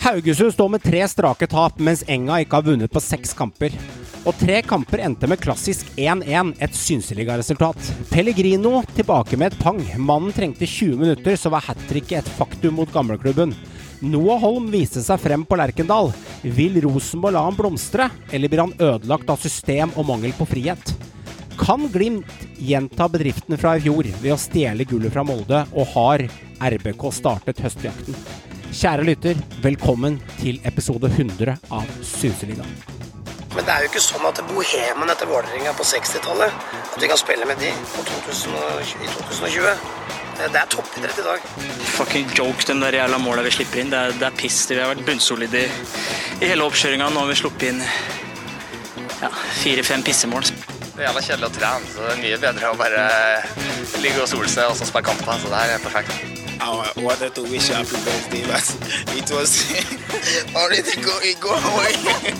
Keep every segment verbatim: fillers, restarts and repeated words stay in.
Haugesund står med tre strake tap, mens Enga ikke har vunnet på seks kamper. Og tre kamper endte med klassisk én én, et synseliga-resultat. Pellegrino tilbake med et pang. Mannen trengte tjue minutter, så var hat-tricket et faktum mot gamleklubben. Noah Holm viste seg frem på Lerkendal. Vil Rosenborg la han blomstre, eller blir han ødelagt av system og mangel på frihet? Kan Glimt gjenta bedriftene fra i fjor ved å stjele gullet fra Molde, og har R B K startet høstjakten? Kjære lytter, velkommen til episode hundre av Synseligaen. Men det er jo ikke sånn at Bohemen etter Vålerenga på sekstitallet, at vi kan spille med de på to tusen og tjue, i to tusen og tjue. Det er toppidrett i dag. Fucking joke, den der jævla målet vi slipper inn. Det er, det er piss. Vi har vært bunnsolide i, i hele oppkjøringen. Nå har vi sluppet inn ja, fire-fem pissemål. Det er jævla kjedelig å trene, så det er mye bedre å bare ligge og sole seg og så spille kamper, så det her er perfekt. I wanted to wish you happy birthday, but it was already going go away.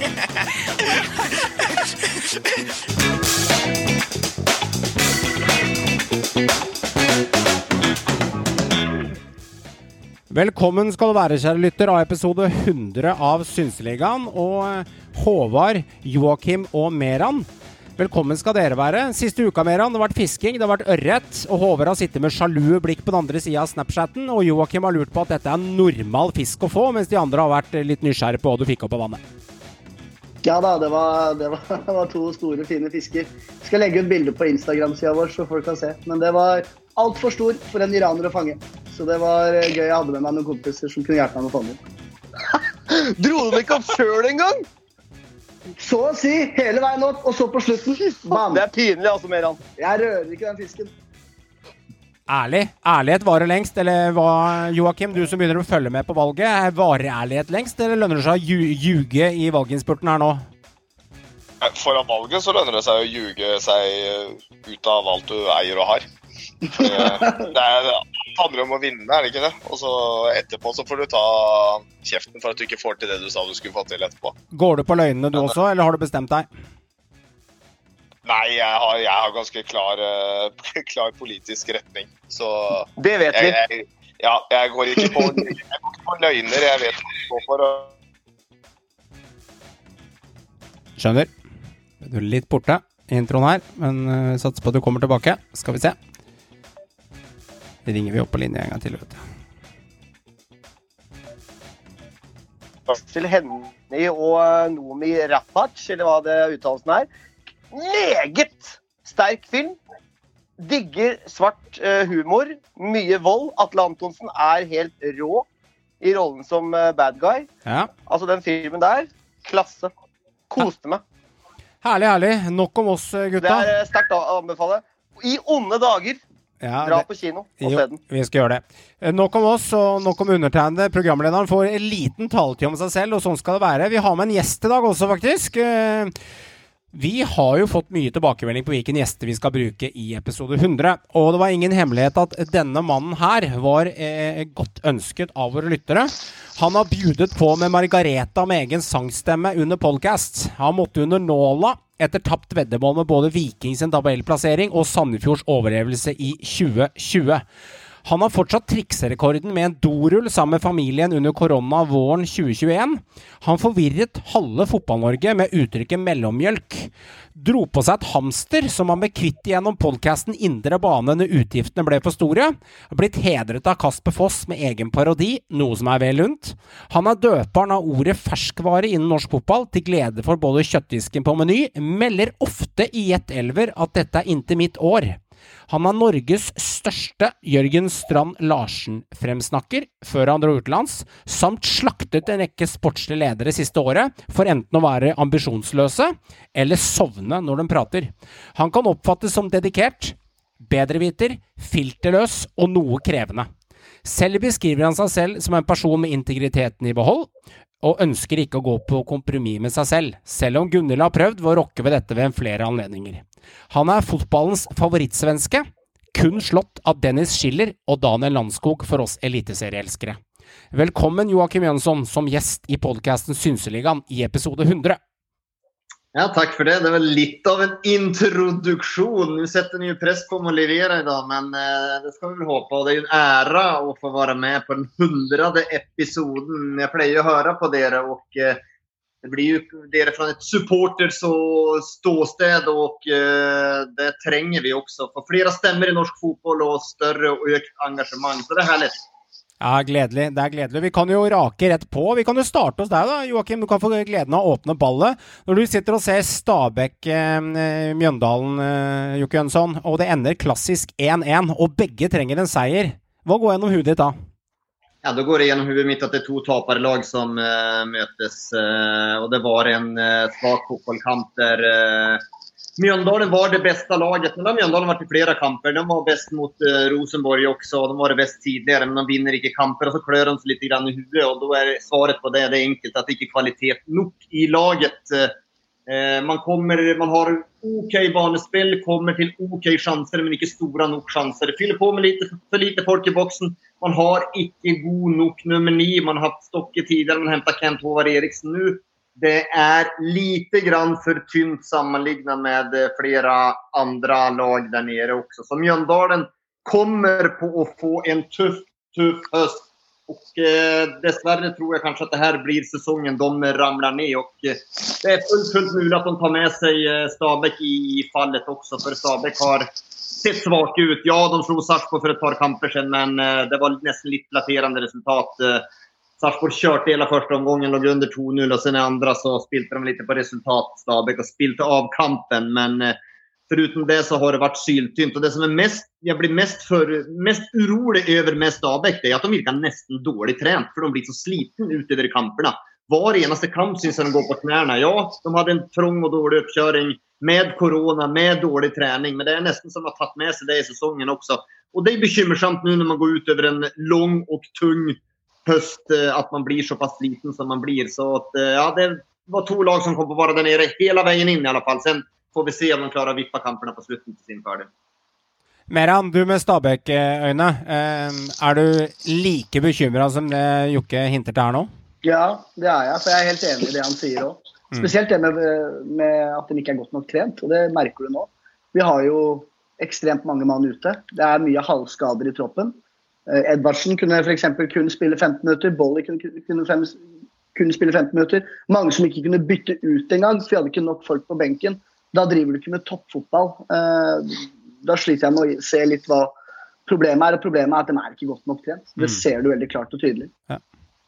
Velkommen skal du være, kjære lytter, av episode hundre av Synseligaen, og Håvard, Joakim og Meran. Velkommen skal dere være. Siste uka, Meran, det har vært fisking, det har vært ørret, og Håvard har sittet med sjalu blikk på den andre siden av Snapchatten, og Joakim har lurt på at dette er normal fisk å få, mens de andre har vært litt nysgjerrige på hva du fikk opp på vannet. Ja da, det var, det var, det var to store, fine fisker. Jeg skal legge ut bilder på Instagram-siden vår, så folk kan se. Men det var alt for stor for en iraner å fange. Så det var gøy, jeg hadde med meg noen kompiser som kunne hjelpe meg med å fange den. Dro du ikke opp selv en gang? Så å si, hele veien opp, og så på slutten. Bam. Det er pinlig, altså, Meran. Jeg rører ikke den fisken. Ærlig. Ærlighet varer lengst, eller hva, Joakim, du som begynner å følge med på valget, varer ærlighet lengst, eller lønner det seg å lju- ljuge i valginnspurten her nå? Foran valget så lønner det seg å ljuge seg ut av alt du eier og har. Det, det, er, det handler om å vinne, er det ikke det? Og så etterpå så får du ta kjeften for at du ikke får til det du sa du skulle få til etterpå. Går du på løgnene du også, eller har du bestemt deg? Nei, jeg har, jeg har ganske klar, klar politisk retning. Så det vet vi. Jeg, jeg, ja, jeg går ikke på, jeg går ikke på løgner, jeg vet hva jeg går for. Skjønner. Du er litt borte i introen her, men uh, satser på at du kommer tilbake. Skal vi se. Det ringer vi opp på linje en gang til, vet du. Til Henny og Nomi Rapac, eller hva det uttalelsen er. Meget sterk film. Digger svart uh, humor. Mye vold. Atle Antonsen er helt rå i rollen som uh, bad guy. Ja. Altså den filmen der, klasse. Koste meg. Herlig, herlig. Nok om oss, gutta. Det er sterkt å anbefale. I onde dager. Ja, Dra det, på kino og jo, se den. Vi skal gjøre det. Nok om oss og nok om undertegnede. Programlederen får en liten taletid om seg selv, og sånn skal det være. Vi har med en gjest i dag også, faktisk. Vi har jo fått mye tilbakemelding på hvilken gjester vi skal bruke i episode hundre. Og det var ingen hemmelighet at denne mannen her var eh, godt ønsket av våre lyttere. Han har bjudet på med Margareta med egen sangstemme under podcast. Han måtte under nåla etter tapt veddemål med både Vikings en tabellplassering og Sandefjords overlevelse i tjue tjue. Han har fortsatt trikserekorden med en dorull sammen med familien under korona våren tjue tjueen. Han forvirret halve fotball-Norge med uttrykket mellommjølk. Dro på seg et hamster som han ble kvitt gjennom podcasten Indre Bane når utgiftene ble for store. Blitt hedret av Kasper Foss med egen parodi, noe som er vel lunt. Han er døperen av ordet ferskvare innen norsk fotball, til glede for både kjøttdisken på Meny, melder ofte i Jettelver at dette er inntil mitt år. Han er Norges største Jørgen Strand Larsen-fremsnakker før han dro utenlands, samt slaktet en rekke sportslige ledere siste året for enten å være ambisjonsløse eller sovne når de prater. Han kan oppfattes som dedikert, bedreviter, filterløs og noe krevende. Selv beskriver han seg selv som en person med integriteten i behold, og ønsker ikke å gå på kompromiss med seg selv, selv om Gunhild har prøvd å rokke ved dette ved flere anledninger. Han er fotballens favorittsvenske, kun slått av Dennis Schiller og Daniel Landskog for oss eliteserieelskere. Velkommen Joakim Jønsson som gjest i podcasten Synseligaen i episode hundre. Ja, tack för det. Det var lite av en introduktion. Nu sätter ni ju press på mig att leverera idag, men eh, det ska vi väl hoppa. Det är ju en ära att få vara med på den hundrade episoden. Jag plejer att höra på det och eh, det blir ju det från ett supporters och ståsted och eh, det tränger vi också. För flera stämmer i norsk fotboll och större och ökt engagemang. Så det är härligt. Ja, gledelig. Det er gledelig. Vi kan jo rake rett på. Vi kan jo starte hos deg da, Joakim. Du kan få gleden av å åpne ballet. Når du sitter og ser Stabæk eh, Mjøndalen, eh, Jokke Jønsson, og det ender klassisk en en, og begge trenger en seier. Hva går gjennom hudet ditt da? Ja, då går det genom huvudet mitt att det är två taparlag som äh, mötes äh, och det var en äh, svag fotbollkamp där äh, Mjøndalen var det bästa laget, men de Mjøndalen var i flera kamper. De var bäst mot äh, Rosenborg också, och de var det bäst tidigare, men de vinner inte kamper och så klör de sig lite grann i huvudet, och då är svaret på det, det är enkelt, att det inte är kvalitet nog i laget. Äh, man kommer, man har okej banespel, kommer till okej chanser, men inte stora nog chanser. Det fyller på med lite för lite folk i boxen. Man har inte god nog nummer nio. Man har haft Stocke tidigare, man hämtar Kent Håvard Eriksen nu. Det är lite grann för tynt sammanliggande med flera andra lag där nere också. Så Mjøndalen kommer på att få en tuff, tuff höst. Och eh, dessvärre tror jag kanske att det här blir säsongen de ramlar ner. Och eh, det är fullt, fullt möjligt att de tar med sig eh, Stabæk i, i fallet också. För Stabæk har sett svagt ut. Ja, de slog Sarpsborg för ett par kamper sedan, men eh, det var nästan lite flatterande resultat. Eh, Sarpsborg kört hela första omgången och under två noll, och sen i andra så spilte de lite på resultat, Stabæk, och spilte av kampen. Men eh, förutom det så har det varit syltynt. Och det som är mest, jag blir mest, för, mest orolig över med Stabæk, det är att de virkar nästan dåligt tränat. För de blir så sliten ut över kamperna. Var enaste kamp syns de går på knäna. Ja, de hade en trång och dålig uppköring med corona, med dålig träning. Men det är nästan som att ha tagit med sig det i säsongen också. Och det är bekymmersamt nu när man går ut över en lång och tung höst, att man blir så pass sliten som man blir. Så att, ja, det var två lag som kom på vara där nere hela vägen in i alla fall. Sen får vi se om de klarar att vippa kamperna på slutet till sin fördel. Meran, du med Stabæk-øyne, er du like bekymret som det Jokke hinter til her nå? Ja, det er jeg, for jeg er helt enig i det han sier også. Spesielt det med, med at den ikke er godt nok trent, og det merker du nå. Vi har jo ekstremt mange mann ute. Det er mye halvskader i troppen. Edvardsen kunne for eksempel kun spille femten minutter, Bolli kunne, kunne, fem, kunne spille femten minutter. Mange som ikke kunne bytte ut en gang, for vi hadde ikke nok folk på benken. Da driver du ikke med toppfotball. Da sliter jeg med å se litt hva problemet er, og problemet er at de er ikke godt nok trent. Det ser du veldig klart og tydelig. Ja.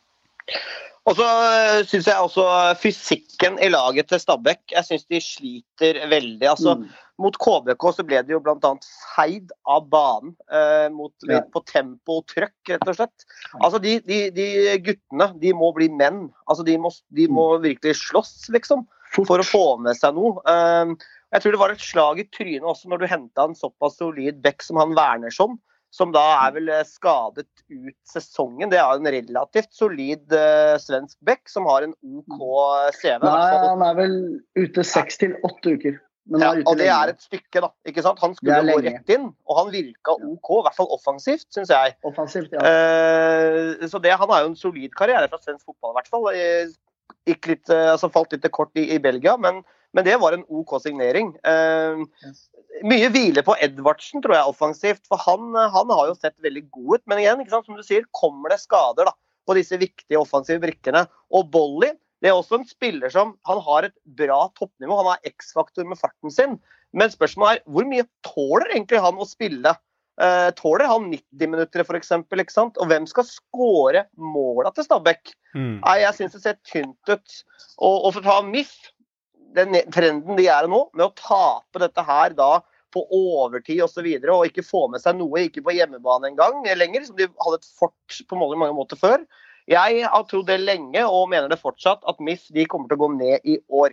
Og så synes jeg også fysikken i laget til Stabæk, jeg synes de sliter veldig. Altså, mm. Mot K B K så ble det jo blant annet feid av banen, eh, mot, ja. På tempo og trøkk, rett og slett. Altså, de, de, de guttene, de må bli menn. Altså, de må, de må virkelig slåss, liksom, for å få med seg noe. Eh, jeg tror det var et slag i trynet også når du hentet en såpass solid bekk som han Wernersson, som da er vel skadet ut sesongen. Det er en relativt solid uh, svensk bekk som har en OK C V. Nei, han er vel ute seks til åtte uker. Men ja, er ute og det lenge. er et stykke da, ikke sant? Han skulle gå rett inn, og han virket OK, i hvert fall offensivt, synes jeg. Offensivt, ja. Uh, så det, han har jo en solid karriere fra svensk fotball, i hvert fall. Ikke litt, uh, altså falt litt kort i, i Belgia, men, men det var en OK signering. Uh, Mye hvile på Edvardsen, tror jeg, offensivt, for han, han har jo sett veldig god ut, men igjen, ikke sant, som du sier, kommer det skader da, på disse viktige offensive brikkene. Og Bolli, det er også en spiller som, han har et bra toppnivå, han har X-faktor med farten sin, men spørsmålet er, hvor mye tåler egentlig han å spille? Uh, tåler han nitti minutter for eksempel, ikke sant? Og hvem skal skåre målet til Stabæk? Mm. Nei, jeg synes det ser tynt ut. Og, og for å ta M I F, den trenden de er nå, med å tape dette her da på overtid og så videre, og ikke få med seg noe, ikke på hjemmebane en gang lenger, som de hadde et fort på mange, mange måter før. Jeg har trodd det lenge, og mener det fortsatt, at M I F de kommer til å gå ned i år.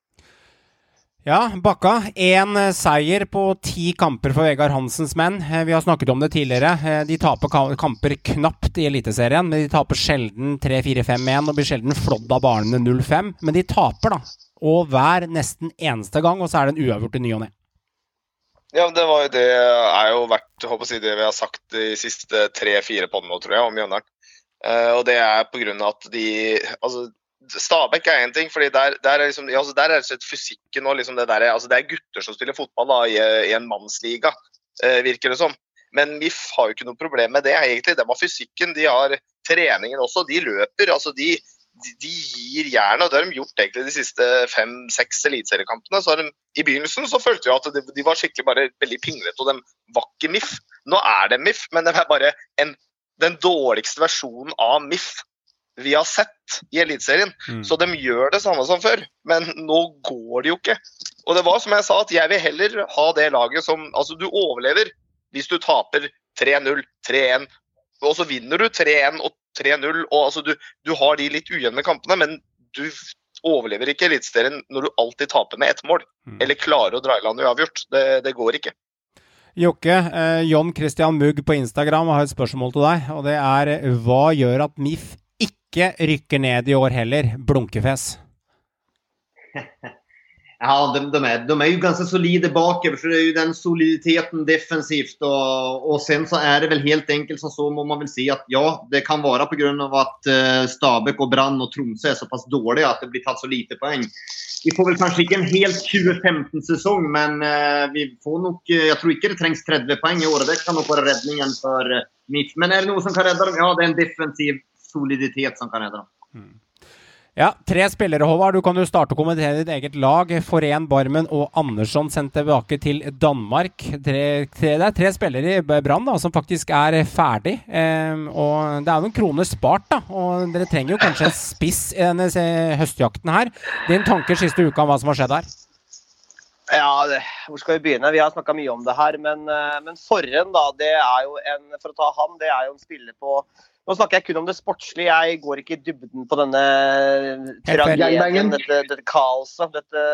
Ja, Bakka, en seier på ti kamper for Vegard Hansens menn. Vi har snakket om det tidligere. De taper kamper knapt i Eliteserien, men de taper sjelden tre fire fem en, og blir sjelden flådd av barnene null fem. Men de taper da, og hver nesten eneste gang, og så er det en uavgjort i ny og ned. Ja, det var jo det, er jo vært, håper å si det vi har sagt de siste tre fire på nå, tror jeg, om Mjøndalen. Uh, og det er på grunn av at de, altså, Stabæk er en ting, fordi der, der er liksom, altså der er det fysikken og liksom det der, altså det er gutter som spiller fotball da, i, i en mannsliga, eh, virker det som. Men M I F har jo ikke noe problem med det egentlig, det var fysikken, de har treningen også, de løper, altså de, de, de gir gjerne, og det har de gjort egentlig de siste fem, seks elitseriekampene, så har de, i begynnelsen så følte jeg at de, de var skikkelig bare veldig pinglet, og de var ikke M I F. Nå er det M I F, men det er bare en, den dårligste versjonen av M I F vi har sett i elitserien, mm. så de gjør det samme som før, men nå går det jo ikke. Og det var som jeg sa, at jeg vil heller ha det laget som, altså du overlever hvis du taper tre null, tre en, og så vinner du tre en og tre null, og altså du, du har de litt ujevne kampene, men du overlever ikke elitserien når du alltid taper med ett mål, mm. eller klarer å dra i land uavgjort, det, det går ikke. Jokke, eh, John Christian Mugg på Instagram har et spørsmål til deg, og det er, hva gjør at M I F ikke rykker ned i år heller, blunkefes? Ja, de, de, är, de är ju ganska solida bakover, så det är ju den soliditeten defensivt och, och sen så är det väl helt enkelt som så må man väl se att ja, det kan vara på grund av att eh, Stabæk och Brann och Tromsø är så pass dåliga att det blir tatt så lite poäng. Vi får väl kanske inte en helt tjugo femton-säsong, men eh, vi får nog, jag tror inte det trängs trettio poäng i år, och det kan nog vara räddningen för eh, M I F. Men är det någon som kan rädda dem? Ja, det är en defensiv soliditet som kan rädda dem. Mm. Ja, tre spillere, Håvard. Du kan jo starte å kommentere ditt eget lag. Forén, Barmen og Andersson sendt tilbake til Danmark. Tre, tre, det er tre spillere i Brann da, som faktisk er ferdig. Eh, og det er jo en krone spart, da. Og dere trenger jo kanskje en spiss i denne høstjakten her. Din tanker siste uka om hva som har skjedd her? Ja, det, hvor skal vi begynne? Vi har snakket mye om det her, men, men Forén da, det er jo en, for å ta han, det er jo en spiller på. Nå snakker jeg kun om det sportslige, jeg går ikke i dybden på denne tragedien, dette, dette kaoset, dette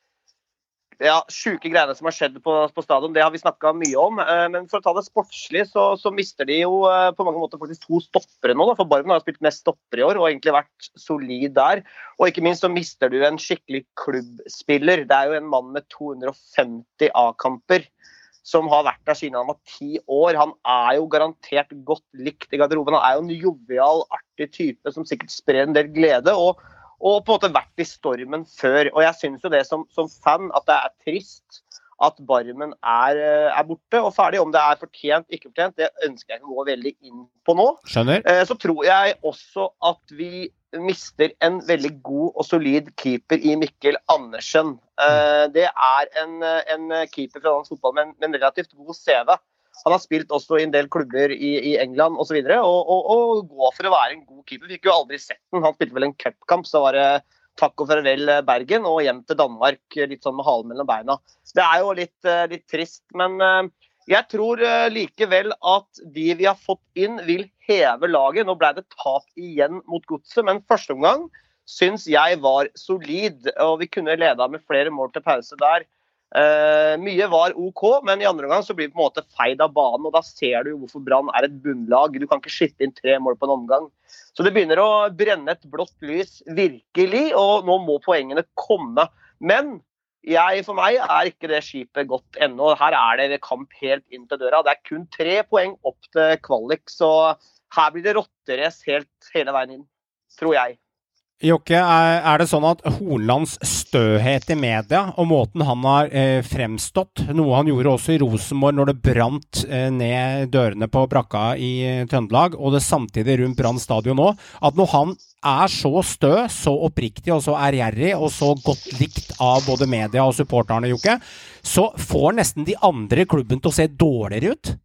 ja, syke greiene som har skjedd på, på stadion, det har vi snakket mye om, men for å ta det sportslige så, så mister de jo på mange måter faktisk to stoppere nå, da, for Barmen har spilt mest stoppere i år og egentlig vært solid der, og ikke minst så mister du en skikkelig klubbspiller, det er jo en mann med to hundre og femti A-kamper, som har vært der siden han var ti år. Han er jo garantert godt likt i garderoben. Han er jo en jovial, artig type som sikkert sprer en del glede, og, og på en måte vært i stormen før. Og jeg synes jo det som, som fan at det er trist at Barmen er, er borte og ferdig. Om det er fortjent, ikke fortjent, det ønsker jeg ikke å gå veldig inn på nå. Skjønner. Så tror jeg også at vi mister en veldig god og solid keeper i Mikkel Andersen. Det er en, en keeper fra dansk fotball med en, med en relativt god C V. Han har spilt også i en del klubber i, i England og så videre, og, og, og går for å være en god keeper. Vi fikk jo aldri sett den. Han spilte vel en cupkamp, så var det takk og farvel Bergen, og hjem til Danmark, litt sånn med halen mellom beina. Det er jo litt, litt trist, men jeg tror likevel at de vi har fått inn vil heve laget. Nå ble det tap igjen mot Godset, men første omgang synes jeg var solid, og vi kunne lede med flere mål til pause der. Uh, mye var ok, men i andre omgang så blir det på en måte feid av banen, og da ser du hvorfor Brann er et bunnlag. Du kan ikke slippe inn tre mål på en omgang. Så det begynner å brenne et blått lys virkelig, og nå må poengene komme. Men jeg, for meg er ikke det skipet godt ennå. Her er det kamp helt inn til døra. Det er kun tre poeng opp til kvalik, så her blir det rotterace helt hele veien inn, tror jeg. Jokke, er, er det sånn at Hornlands støhet i media og måten han har eh, fremstått, noe han gjorde også i Rosenborg når det brant eh, ned dørene på brakka i eh, Trøndelag, og det samtidig rundt Brann stadion nå, at når han er så stø, så oppriktig og så ærgjerrig og så godt likt av både media og supporterne, Jokke, så får nesten de andre i klubben til å se dårligere ut.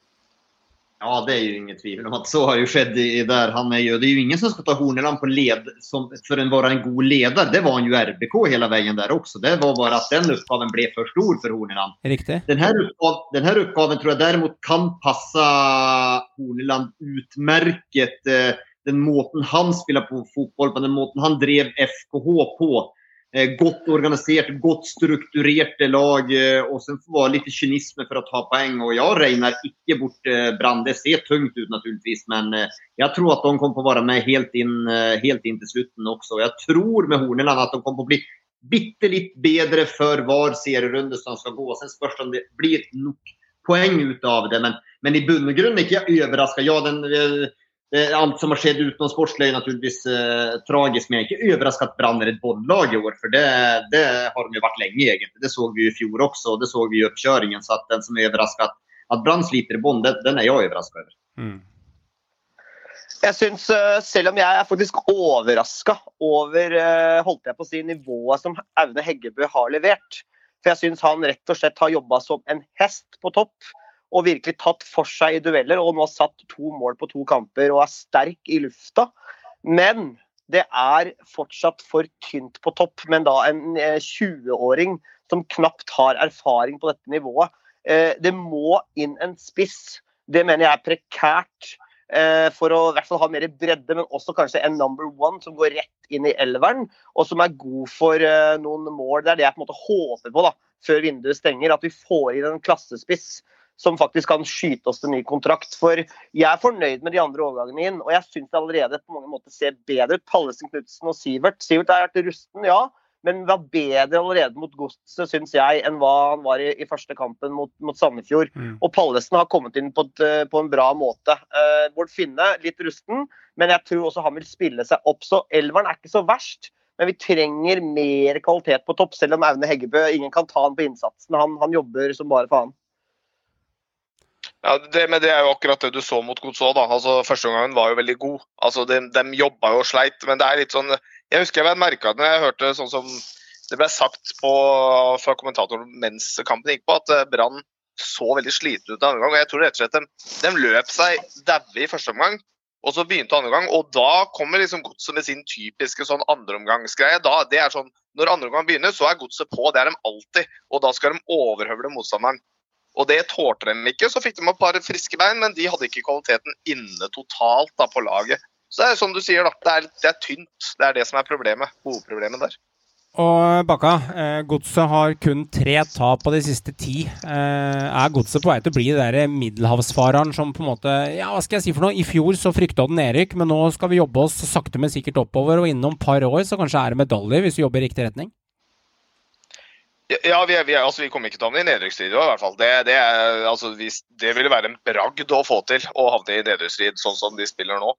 Ja, det är ju inget tvivel om att så har ju skett i där han är ju. Det är ju ingen som ska ta Horneland på led som för en vara en god ledare. Det var han ju R B K hela vägen där också. Det var bara att den uppgaven blev för stor för Horneland. Riktigt. Den här uppgaven, den här uppgaven tror jag däremot kan passa Horneland utmärket. Den måten han spelar på fotboll, på den måten han drev F K H på. Gott organiserat, gott strukturerat lag, och sen får vara lite kynism för att ta poäng, och jag regnar inte bort Brann. Det ser tungt ut naturligtvis, men jag tror att de kommer att vara med helt in, helt in till slutet också. Jag tror med Horneland att de kommer att bli bittelite bättre för var serierunde som ska gå. Sen först om det blir nog poäng utav det, men, men i bunn och grund är jag överraskad. Ja, den det, allt som har skett utom sportslig är naturligtvis eh, tragiskt, men jag är inte överraskad att Brann är ett bolllag i år, för det, det har de ju varit länge egentligen. Det såg vi ju i fjol också, och det såg vi i uppköringen, så att den som är överraskad att Brann sliter i bånd, den är jag överraskad över. Mm. Jeg synes, selv om jeg er faktisk overrasket over, holdt jeg på å si, nivået som Aune Heggebø har levert. For jeg synes han rett og slett har jobbet som en hest på topp, og virkelig tatt for seg i dueller, og nå har satt to mål på to kamper, og er sterk i lufta. Men det er fortsatt for tynt på topp, men da en tjue-åring som knapt har erfaring på dette nivået. Det må inn en spiss. Det mener jeg er prekært. For å i hvert fall ha mer bredde, men også kanskje en number one som går rett inn i elveren, og som er god for noen mål. Det er det jeg på en måte håper på da, før vinduet stenger, at vi får inn en klassespiss som faktisk kan skyte oss til ny kontrakt. For jeg er fornøyd med de andre overgangene inn, og jeg synes det allerede på mange måter ser bedre ut. Pallesen, Knudsen og Sivert. Sivert har vært rusten, ja, men var bedre allerede mot Godset, synes jeg, enn hva han var i, i første kampen mot, mot Sandefjord. Mm. Og Pallesen har kommet inn på, et, på en bra måte. Uh, Bård Finne, litt rusten, men jeg tror også han vil spille seg opp, så elveren er ikke så verst, men vi trenger mer kvalitet på topp, selv om Aune Heggebø, ingen kan ta han på innsatsen, han, han jobber som bare faen. Ja, det, men det er jo akkurat det du så mot Godset da. Altså, første gangen var jo veldig god. Altså, de, de jobbet jo og sleit, men det er litt sånn, jeg husker jeg var merket når jeg hørte sånn som det ble sagt på, fra kommentatoren mens kampen gikk på, at Brann så veldig sliten ut andre gang, og jeg tror rett og slett de, de løp seg dæve i første omgang, og så begynte andre gang, og da kommer liksom Godset med sin typiske sånn andreomgangsgreie. Da, det er sånn, når andre omgang begynner, så er Godset på, det er de alltid, og da skal de overhøvle motstanderen. Og det tålte de ikke, så fikk de et par friske bein, men de hadde ikke kvaliteten inne totalt da, på laget. Så det er som du sier da, det er, det er tynt, det er det som er problemet, hovedproblemet der. Og Bakka, eh, Godset har kun tre tap på de siste ti. Eh, er Godset på vei til å bli det der middelhavsfareren som på en måte, ja, hva skal jeg si for noe? I fjor så fryktet den Erik, men nå skal vi jobbe oss sakte men sikkert oppover, og innom par år så kanskje er det medalje hvis vi jobber i riktig retning? Ja, vi, er, vi, er, altså, vi kommer ikke til å havne i nedrykksstrid i hvert fall. Det, det, er, altså, vi, det ville være en bragd å få til å havne i nedrykksstrid sånn som de spiller nå.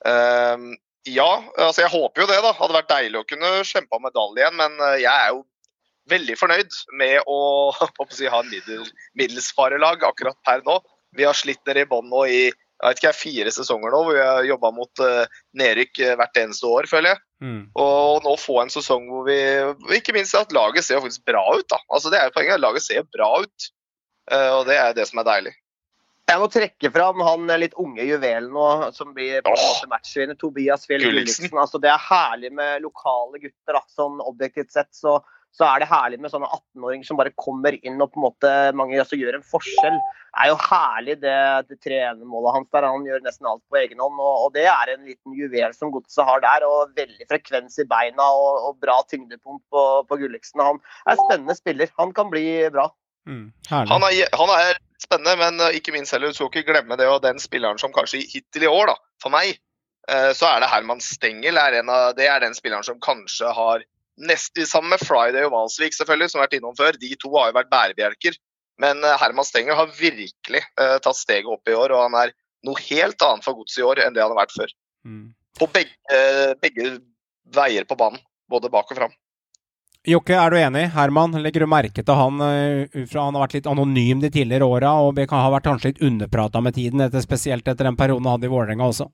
Uh, ja, altså jeg håper jo det da. Det hadde vært deilig å kunne kjempe om medalje igjen, men uh, jeg er jo veldig fornøyd med å, å si, ha en middel, middelsfarelag akkurat per nå. Vi har slitt ned i bånd nå i jeg vet ikke, fire sesonger nå, hvor vi har jobbet mot uh, nedrykk hvert eneste år, føler jeg. Mm. Og nå få en sesong hvor vi, ikke minst at laget ser faktisk bra ut da. Altså det er jo poenget, laget ser bra ut, uh, og det er det som er deilig. Jeg må trekke fram han litt unge juvelen nå, som blir på en måte matchvinner, Tobias Fjell Gulliksen. Altså det er herlig med lokale gutter da, sånn objektivt sett, så så er det herlig med sånne atten-åringer som bare kommer inn og på en måte mange altså, gjør en forskjell. Det er jo herlig det, det tre-målet hans der, han gjør nesten alt på egen hånd, og, og det er en liten juvel som Godset har der, og veldig frekvens i beina og, og bra tyngdepunkt på, på Gulliksen. Han er en spennende spiller, han kan bli bra. Mm, han, er, han er spennende, men ikke minst heller, du skal ikke glemme det, og den spilleren som kanskje hittil i år da, for meg, så er det Herman Stengel, er en av, det er den spilleren som kanskje har nesten sammen med Friday og Valsvik selvfølgelig, som har vært innom før. De to har jo vært bærebjelker. Men Herman Stengel har virkelig uh, tatt steget opp i år, og han er noe helt annet for Godset i år enn det han har vært før. Mm. På begge, uh, begge veier på banen, både bak og fram. Jokke, er du enig? Herman, legger du merke til han, uh, fra han har vært litt anonym de tidligere årene, og kan ha vært kanskje litt underpratet med tiden, etter, spesielt etter den perioden han hadde i Vålerenga också?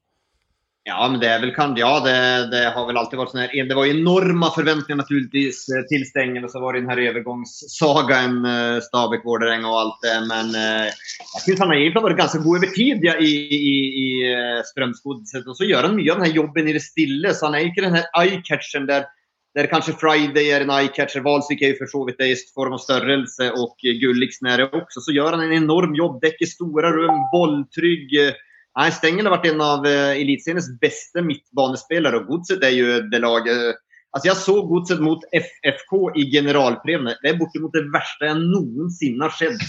Ja, men det är väl kan ja det det har väl alltid varit sån här det var enorma förväntningar naturligtvis till Stengel och så var det den här övergångssagan Stabæk Vålerenga och allt det men jag tycker han har egentligen varit ganska god över tid ja, i i i Strømsgodset och så gör han mycket av den här jobben i det stille så han är inte den här eye-catchen där där kanske Friday är en eye-catcher Valsvik är ju för så vitt det i form av störrelse och Gulliksen är det också så gör han en enorm jobb täcker stora rum bolltrygg. Nej, Stengel har varit en av uh, elitseriens bästa mittbanespelare och Godset är ju det lag. Uh, alltså jag såg Godset mot F F K i generalpremien. Det är bortemot det värsta jag någonsin har sett.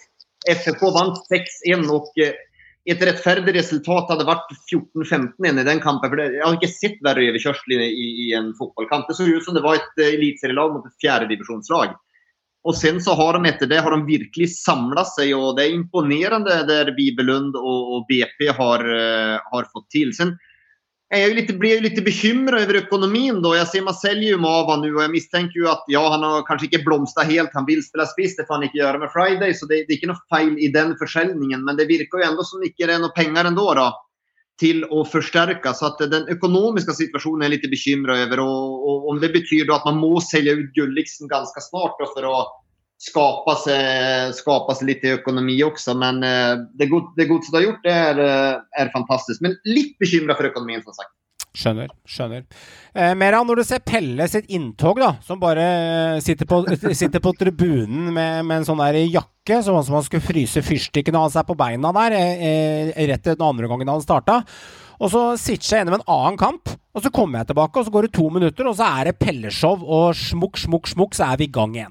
F F K vann sex en och uh, ett rättfärdigt resultat hade varit fjorton femton i den kampen. För det, jag har inte sett värre överkörsel i, i, i en fotbollkamp. Det såg ut som det var ett uh, elitserielag mot ett fjärde divisionslag. Och sen så har de efter det har de verkligen samlat sig och det är imponerande där Bibelund och, och B P har, uh, har fått till. Sen är jag ju lite, blir jag lite bekymrad över ekonomin då. Jag ser man säljer ju Mava nu och jag misstänker ju att ja, han har kanske inte blomstat helt. Han vill spela spiss, det får han inte göra med Friday. Så det, det är inte något fel i den försäljningen. Men det virkar ju ändå som inte är några pengar ändå då. Till att förstärka. Så att den ekonomiska situationen är lite bekymrad över. Och, och om det betyder att man måste sälja ut Gulliksen ganska snart då för att skapa sig, skapa sig lite ekonomi också. Men det, god, det godset har gjort det är, är fantastiskt. Men lite bekymrad för ekonomin som sagt. Skjønner, skjønner. Eh, Meran, når du ser Pelle sitt inntog da, som bare sitter på, sitter på tribunen med, med en sånn der jakke, sånn som han skulle fryse fyrstikkene hans på beina der, eh, rett til den andre gangen han startet. Og så sitter jeg inne med en annen kamp, og så kommer jeg tilbake, og så går det to minutter, og så er det Pelle-show, og smukk, smukk, smukk, så er vi i gang igjen.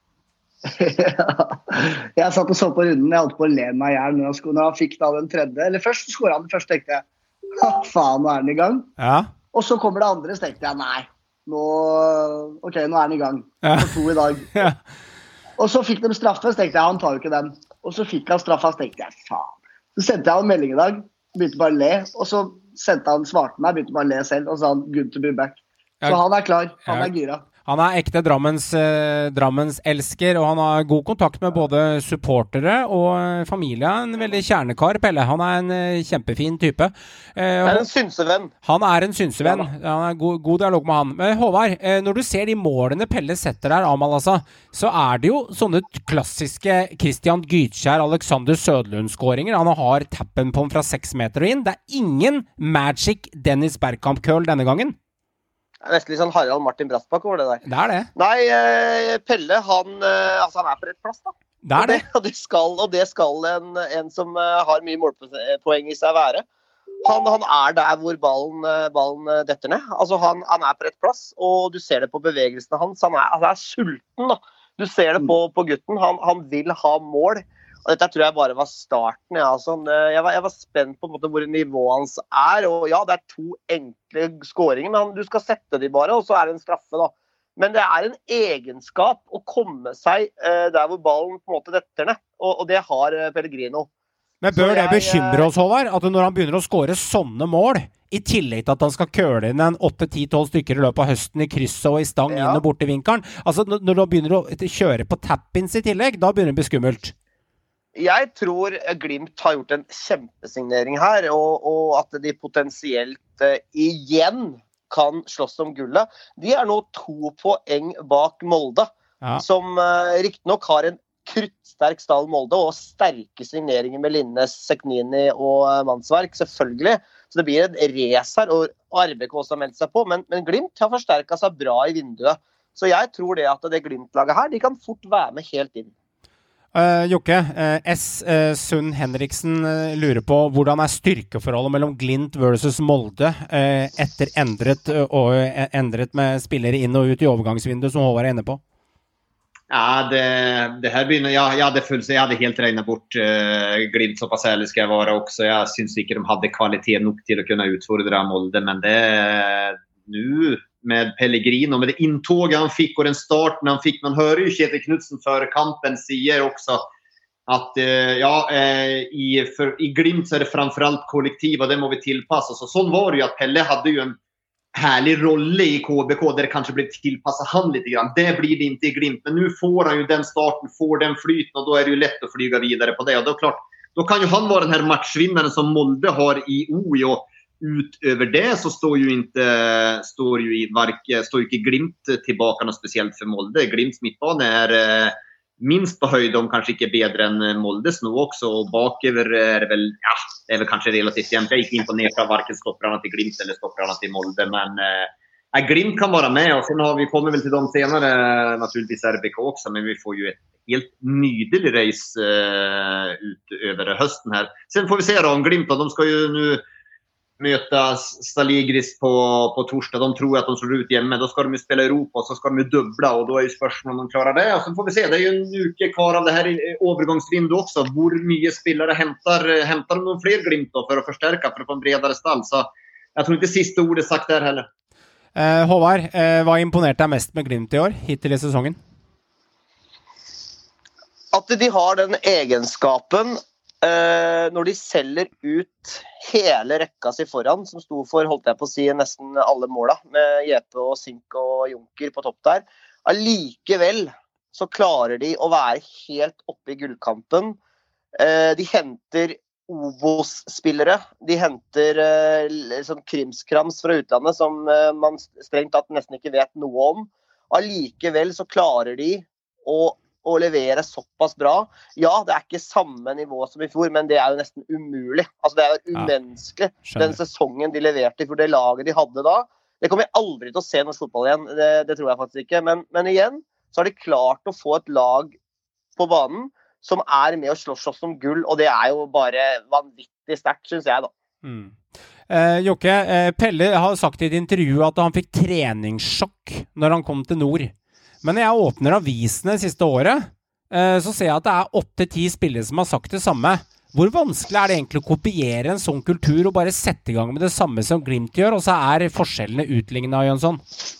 Jeg satt og så på runden, jeg holdt på å le meg ihjel når han, når han fikk da den tredje, eller først skåret han den første, tenkte jeg. Faen, nå er den i gang. Ja. Og så kommer det andre, så tenkte jeg, nei, nå, ok, nå er den i gang. Ja. For to i dag. Ja. Og så fikk de straffe, så tenkte jeg, han tar jo ikke den. Og så fikk han straffa, så tenkte jeg, faen. Så sendte jeg en melding i dag, begynte bare å le, og så sendte han svarte meg, begynte bare å le selv, og sa han, good to be back. Så ja. Han er klar, han er gira. Han er ekte Drammens, eh, Drammens elsker, og han har god kontakt med både supportere og familie. En veldig kjernekar, Pelle. Han er en eh, kjempefin type. Eh, han er en synsevenn. Han er en synsevenn. Han er god, god dialog med han. Men Håvard, eh, når du ser de målene Pelle setter der, Amal, altså, så er det jo sånne klassiske Christian Gytkjær, Alexander Sødlund-skåringer. Han har tappen på ham fra seks meter inn. Det er ingen magic Dennis Bergkamp-køl denne gangen. Nesten litt sånn Harald Martin Brassbakk over det der. Det er det. Nei, eh, Pelle, han, eh, altså, han er på rett plass da. Det er det. Og det, og det skal, og det skal en, en som uh, har mye målpoeng i seg være. Han, han er der hvor ballen, ballen detter ned. Altså, han, han er på rett plass, og du ser det på bevegelsene hans. Han er, altså, er sulten da. Du ser det på, på gutten. Han, han vil ha mål. Og dette tror jeg bare var starten. Ja. Altså, jeg, var, jeg var spent på en måte hvor nivået hans er. Og ja, det er to enkle skåringer, men du skal sette de bare, og så er det en straffe da. Men det er en egenskap å komme seg uh, der hvor ballen på en måte detter ned. Og, og det har uh, Pellegrino. Men bør det bekymre oss, Håvard, at når han begynner å skåre sånne mål, i tillegg til at han skal køle inn en åtte ti tolv stykker i løpet av høsten i krysset og i stang ja. Inn og bort i vinkelen, altså når han begynner å kjøre på tappins i tillegg, da begynner det å bli skummelt. Jeg tror Glimt har gjort en kjempesignering her, og, og at de potensielt uh, igjen kan slåss om gullet. De er nå to poeng bak Molde, ja. Som uh, riktig nok har en kruttsterk stall Molde, og sterke signeringer med Linnes, Seknini og uh, Mannsverk, selvfølgelig. Så det blir en race her, og R B K også har meldt seg på, men, men Glimt har forsterket seg bra i vinduet. Så jeg tror det at det Glimt-laget her, de kan fort være med helt inn. Uh, Jokke, uh, S. Uh, Sund Henriksen uh, lurer på hvordan er styrkeforholdet mellom Glimt versus Molde uh, etter endret uh, og uh, endret med spillere inn og ut i overgangsvinduet som Håvard er inne på? Ja, det, det här begynner, ja, jag hade fullt, jag hade helt regnat bort uh, Glimt, så pass ärlig ska jag vara också. Jag syns inte de hade kvalitet nog till att kunna utfordra Molde, men det nu med Pellegrino, med det intåg han fick och den starten han fick. Man hör ju Kjetil Knudsen för kampen säger också att eh, ja, eh, i, för, i Glimt så är det framförallt kollektiv och det må vi tillpassa. Så sån var det ju att Pelle hade ju en härlig roll i K B K där det kanske blev tillpassa han lite grann. Det blir det inte i Glimt, men nu får han ju den starten, får den flyten och då är det ju lätt att flyga vidare på det. Och då klart, då kan ju han vara den här matchvinnaren som Molde har i O I och utöver det så står ju inte står ju i varje står ju inte Glimt tillbaka något speciellt för Molde. Glimts mittbana är eh, minst på höjd, de kanske inte bättre än Moldes nu också, och baköver är det väl ja, det är väl kanske relativt jämnt. Jag är inte imponerad av varken stopparna till Glimt eller stopparna till Molde, men eh, Glimt kan vara med, och sen har vi kommer väl till dem senare naturligtvis R B K också, men vi får ju ett helt nydelig race eh, ut över hösten här. Sen får vi se då om Glimt, de ska ju nu möta Staligris på, på torsdag. De tror att de slår ut igen, men då ska de ju spela Europa och så ska de ju dubbla, och då är ju spörsmålet om de klarar det. Och så får vi se, det är ju en uke kvar av det här övergångsvindu också. Hur mycket spelare hämtar, hämtar de någon fler Glimt då för att förstärka, för att få en bredare stall. Så jag tror inte sista ordet sagt där heller. Eh, Håvard, eh, vad imponerade dig mest med Glimt i år, hittil i säsongen? at de har den egenskapen eh, når de selger ut hele rekka si foran, som sto for, holdt jeg på å si, nesten alle måla, med J P og Sink og Junker på topp der. Allikevel så klarer de å være helt oppe i gullkampen. Eh, de henter Obos-spillere, de henter eh, liksom krimskrams fra utlandet som eh, man strengt tatt nesten ikke vet noe om. Allikevel så klarer de å, å levere såpass bra. Ja, det er ikke samme nivå som i fjor, men det er jo nesten umulig. Altså det er jo umenneskelig, ja, den sesongen de leverte for det laget de hadde da. Det kommer jeg aldri til å se norsk fotball igjen, det, det tror jeg faktisk ikke. Men, men igjen, så har de klart å få et lag på banen som er med å slåss oss som gull, og det er jo bare vanvittig sterkt, synes jeg da. Mm. Eh, Jokke, eh, Pelle har sagt i et intervju at han fikk treningssjokk når han kom til Nord. Men når jeg åpner avisene siste året, eh, så ser jeg at det er åtte-ti spillere som har sagt det samme. Hvor vanskelig er det egentlig å kopiere en sånn kultur og bare sette i gang med det samme som Glimt gjør, og så er forskjellene utlignet, Jönsson?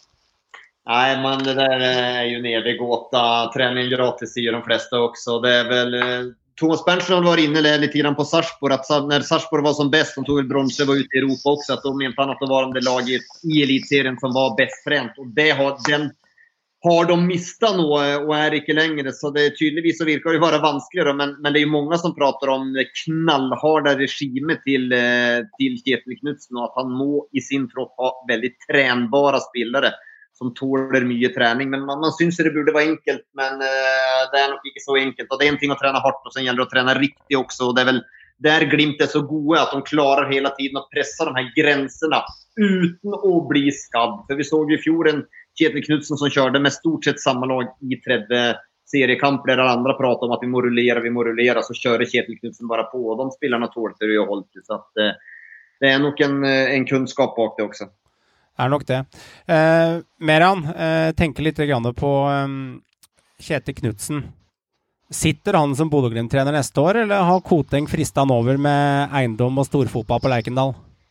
Nej, men det där är ju en evig gåta. Träning gratis säger de flesta också. Det är väl Thomas Berntsen var inne lite grann på Sarpsborg, att när Sarpsborg var som bäst, de tog väl brons, var ute i Europa också, att de menade att det var det laget i elitserien som var bäst fränt, och det har den har de mistat nu och är inte längre, så det tydligvis så virkar det vara vanskligare, men men det är ju många som pratar om knallharda regimer till till Kjetil Knutsen, och att han må i sin tropp ha väldigt tränbara spelare som tåler mye träning, men man, man syns det burde vara enkelt, men uh, det är nog inte så enkelt, och det är en ting att träna hårt och sen gäller det att träna riktigt också, och det är väl där Glimt är så goda att de klarar hela tiden att pressa de här gränserna utan att bli skadd, för vi såg ju i fjol en Kjetil Knutsen som körde med stort sett samma lag i tredje seriekamp där andra pratar om att vi må rullera, vi må rullera, så kör Kjetil Knutsen bara på, och de spelarna tål det ju hållt, så att uh, det är nog en, en kunskap bak det också. Er nok det. Eh, Meran, eh, tenker litt grann på eh, Kjetil Knutsen. Sitter han som Bodø Glimt-trener neste år, eller har Koteng fristet han over med eiendom og storfotball på Lerkendal?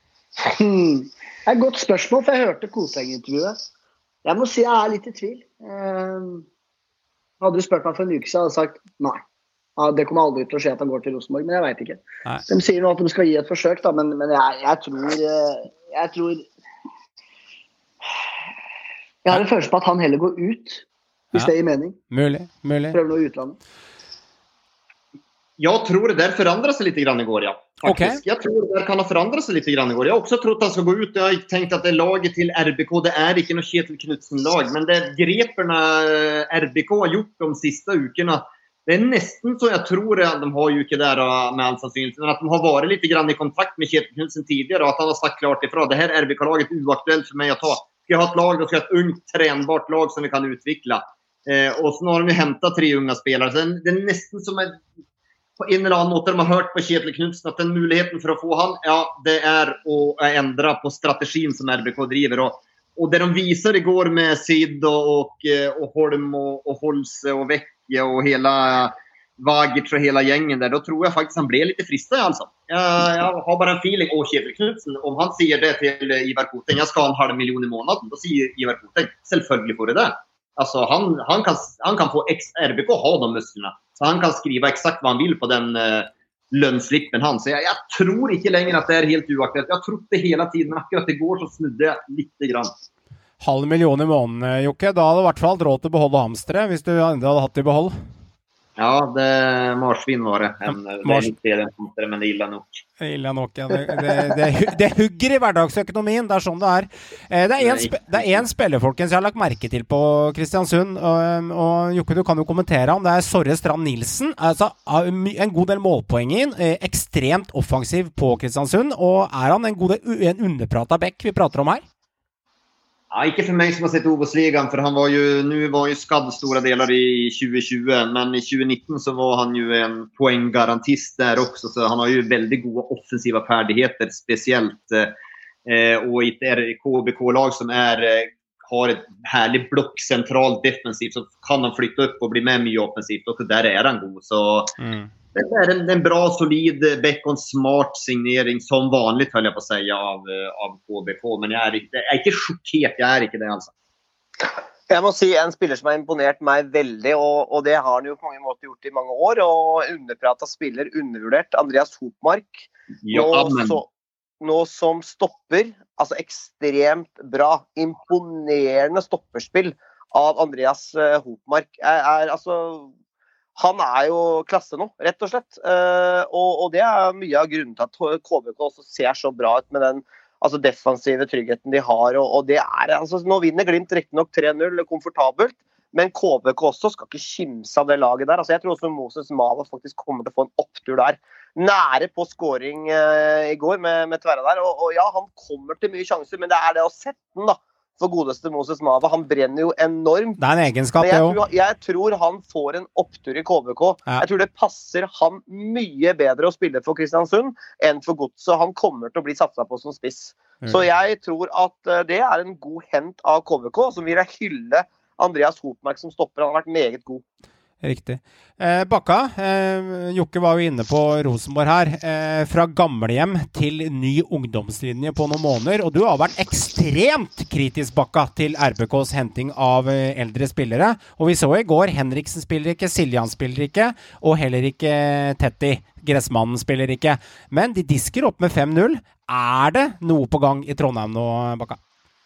Hmm. Det er et godt spørsmål, for jeg hørte Koteng-intervjuet. Jeg må si jeg er litt i tvil. Eh, hadde du spurt meg for en uke siden, hadde jeg sagt nei. Ja, det kommer aldri til å skje at han går til Rosenborg, men jeg vet ikke. Nei. De sier nå at de skal gi et forsøk, da, men, men jeg, jeg tror... Jeg tror Jeg har en følelse på at han heller går ut, hvis ja. Det gir mening. Mulig, mulig. Prøv noe i utlandet. Jag tror det där förändras lite grann igår, ja. Okay. Jag tror det där kan ha förändrats lite grann igår. Jag har också trott att han ska gå ut. Jag har tänkt att det laget till R B K, det är inte något Kjetil Knutsen-lag. Men det greperna R B K har gjort de sista ukerna, det är nästan så jag tror att de har ju inte där med all sannsynlighet, men att de har varit lite grann i kontakt med Kjetil Knutsen tidigare, och att han har sagt klart ifrån, det här R B K-laget är oaktuellt för mig att ta. Ska jag ha ett lag, då ska jag ha ett ungt, tränbart lag som vi kan utveckla. Eh, och så har de ju hämtat tre unga spelare. Så det är nästan som ett, på en eller annan måte de har hört på Kjetil Knutsen att den möjligheten för att få han, ja, det är att ändra på strategin som R B K driver. Och, och det de visar igår med Sid och, och, och Holm och, och Holse och Vecchia och hela Vagic och hela gängen där, då tror jag faktiskt han blev lite fristad alltså. Jag, jag har bara en feeling, åh Kjetil Knutsen, om han säger det till Ivar Koteng, jag ska ha en halv miljon i månaden, då säger Ivar Koteng, självföljd får det där. Alltså han, han, kan, han kan få ex, R B K ha de musklerna, så han kan skriva exakt vad han vill på den eh, lönnslippen han. Så jag, jag tror inte längre att det är helt oaktuellt. Jag tror det hela tiden, akkurat det går så snudde jag lite grann. Halv miljon i måneden, Jokke, da hadde i hvert fall råd til å beholde hamstere, hvis du enda hadde hatt det i behold. Ja, det marsvin var det. En, Mars... Det är inte det, men det är illa nog. Det är illa nog, ja. Det, det, det, det hugger i hverdagsøkonomien, det er sånn det er. Det er en, sp det er en spiller, folkens, jeg har lagt merke til på Kristiansund, og, og Jokke, du kan jo kommentere om det er Sorre Strand Nilsen, altså en god del målpoeng inn, ekstremt offensiv på Kristiansund, og er han en god del, en underpratet bekk vi prater om her? Ja, inte för mig som har sett Obosligan, för han var ju, nu var ju skadd stora delar i tjugo tjugo, men i tjugo nitton så var han ju en poänggarantist där också, så han har ju väldigt goda offensiva färdigheter speciellt, eh, och i ett K B K-lag som är, har ett härligt block centralt defensivt, så kan han flytta upp och bli med mycket offensivt, och där är han god, så mm. Det är en, en bra, solid back och en smart signering som vanligt, höll jag på att säga, av, av K B K. Men jag är, jag är inte chockerad, jag är inte det alltså. Jeg må si en spiller som har imponert meg veldig, og, og det har han jo på mange måter gjort i mange år, og underpratet spiller, undervurdert, Andreas Hopmark. Ja, nå, så, nå som stopper, altså ekstremt bra, imponerende stopperspill av Andreas uh, Hopmark. Er, er, altså, han er jo klasse nå, rett og slett. Uh, og, og det er mye av grunnen til at K B K også ser så bra ut med den altså defensive tryggheten de har, og, og det er, altså nå vinner Glimt riktig nok tre null, komfortabelt, men K B K også skal ikke kimse av det laget der, altså jeg tror også Moses Mava faktisk kommer til å få en opptur der, nære på scoring eh, i går med, med Tverra der, og, og ja, han kommer til mye sjanser, men det er det å sette den da, for godeste Moses Mava, han brenner jo enormt. Det er en egenskap, jeg det tror, jeg tror han får en opptur i K B K. Ja. Jeg tror det passer han mye bedre å spille for Kristiansund enn for Godset. Han kommer til å bli satset på som spiss. Mm. Så jeg tror at det er en god hent av K B K, som vil jeg hylle Andreas Hopmark som stopper. Han har vært meget god. Riktig. Eh, Bakka, eh, Jokke var jo inne på Rosenborg her, eh, fra gamlehjem til ny ungdomslinje på noen måneder, og du har vært ekstremt kritisk, Bakka, til R B K's henting av eh, eldre spillere, og vi så i går, Henriksen spiller ikke, Siljan spiller ikke, og heller ikke Tetti, Gressmannen spiller ikke, men de disker opp med fem null. Er det noe på gang i Trondheim nå, Bakka?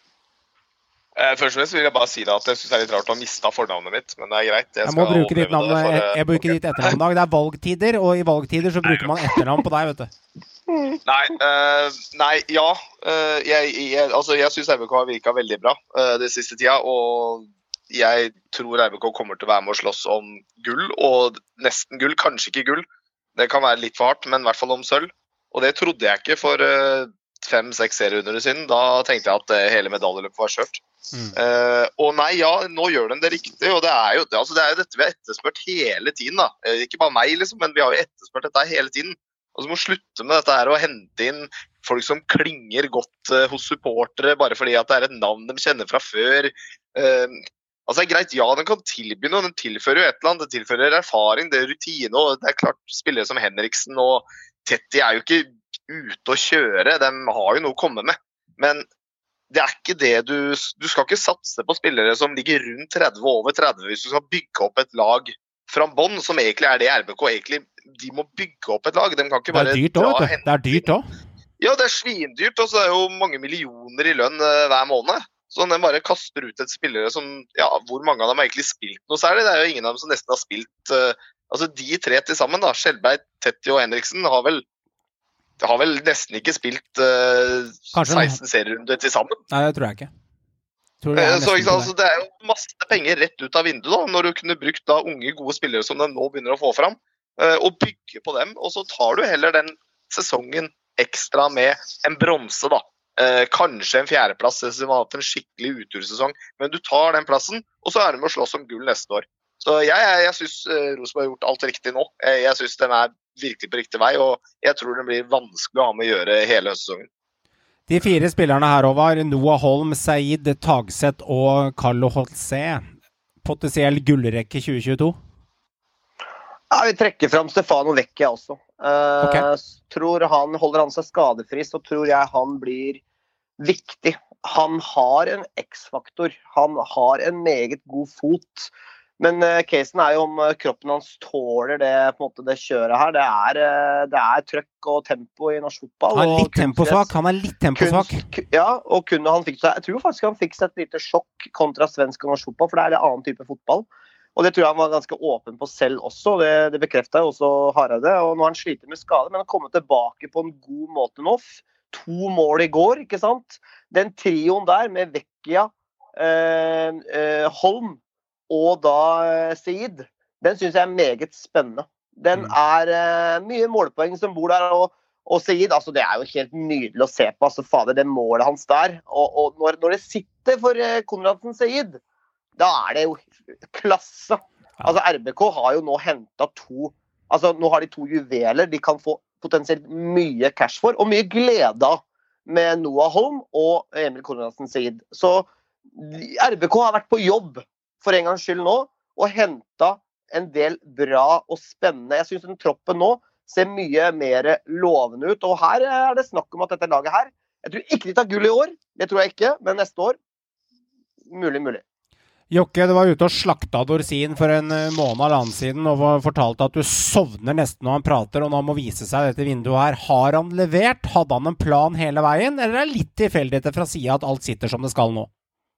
Eh, først og fremst vil jeg bare si det at jeg synes det er litt rart å ha mistet fornavnet mitt, men det er greit. Jeg, jeg må bruke ditt navn, for, jeg, jeg bruker ditt etternavn. Det er valgtider, og i valgtider så bruker man etternavn på deg, vet du. Nei, uh, nei, ja. Uh, jeg, jeg, altså, jeg synes R B K har virket veldig bra uh, det siste tida, og jeg tror R B K kommer til å være med å slåss om gull, og nesten gull, kanskje ikke gull. Det kan være litt for hardt, men i hvert fall om sølv. Og det trodde jeg ikke for uh, fem-seks serierunder siden. Da tenkte jeg at uh, hele medaljeløpet var kjørt. Mm. Uh, og nei, ja, nå gjør de det riktig, og det er jo, altså, det er jo dette vi har etterspørt hele tiden da. Uh, ikke bare meg liksom, men vi har jo etterspørt dette hele tiden, og så må slutte med dette her og hente inn folk som klinger godt uh, hos supportere, bare fordi at det er et navn de kjenner fra før. uh, altså det er greit, ja, den kan tilby noe, den tilfører jo et eller annet, den tilfører erfaring, det er rutine, og det er klart spillere som Henriksen og Tetti er jo ikke ute å kjøre, de har jo noe å komme med, men det er ikke det du, du skal ikke satse på spillere som ligger rundt tretti over tretti hvis du skal bygge opp et lag fra bånn, som egentlig er det R B K egentlig, de må bygge opp et lag, de kan ikke bare... Det er dyrt også, vet du. Det er dyrt også. Ja, det er svindyrt, og så er det jo mange millioner i lønn uh, hver måned, så de bare kaster ut et spillere som, ja, hvor mange av dem har egentlig spilt noe særlig, det er jo ingen av dem som nesten har spilt, uh, altså de tre til sammen da, Skjelberg, Tetti og Henriksen har vel Det har vel nesten ikke spilt uh, seksten serierunder til sammen. Nei, det tror jeg ikke. Tror jeg så ikke, altså, det er jo masse penger rett ut av vinduet da, når du kunne brukt da unge gode spillere som de nå begynner å få fram, uh, og bygge på dem, og så tar du heller den sesongen ekstra med en bronse da. Uh, kanskje en fjerdeplass, hvis du har hatt en skikkelig utursesong, men du tar den plassen, og så er det med å slåss om gull neste år. Så jeg, jeg, jeg synes uh, Rosenborg har gjort alt riktig nå. Jeg, jeg synes den er virkelig på riktig vei, og jeg tror det blir vanskelig å ha med å gjøre hele høstsesongen. De fire spillerne her var Noah Holm, Said, Tagseth og Carlo Holse. Potensiell gullrekke tjue tjueto? Ja, vi trekker frem Stefano Vecchia også. Uh, okay. Tror han, holder han seg skadefri, så tror jeg han blir viktig. Han har en X-faktor. Han har en meget god fot. Men uh, casen er jo om uh, kroppen hans tåler det, på en måte, det kjøret her. Det er, uh, det er trøkk og tempo i norsk fotball. Han er litt temposvak. Han er litt temposvak. Kunst, ja, og kunne han fikk seg, jeg tror faktisk han fikk seg et lite sjokk kontra svensk og norsk fotball, for det er en annen type fotball. Og det tror jeg han var ganske åpen på selv også. Det, det bekreftet jo også Hareide. Og nå har han sliter med skade, men han kommer tilbake på en god måte nå. To mål i går, ikke sant? Den trioen der med Vecchia, uh, uh, Holm, og da Seid, den synes jeg er meget spennende. Den er uh, mye målpoeng som bor der, og, og Seid, altså det er jo helt nydelig å se på, altså fader, det målet hans der, og, og når, når det sitter for uh, Konradsen Seid, da er det jo klasse. Altså R B K har jo nå hentet to, altså nå har de to juveler, de kan få potensielt mye cash for, og mye glede av med Noah Holm og Emil Konradsen Seid. Så R B K har vært på jobb for en gangs skyld nå, og hentet en del bra og spennende. Jeg synes den troppen nå ser mye mer lovende ut, og her er det snakk om at dette laget her, jeg tror ikke de tar gull i år, det tror jeg ikke, men neste år, mulig, mulig. Jokke, du var ute og slakta Dorsin for en måned eller annen siden og fortalte at du sovner nesten når han prater, og når han må vise seg dette vinduet her. Har han levert? Hadde han en plan hele veien? Eller er det litt tilfeldigheter fra siden at alt sitter som det skal nå?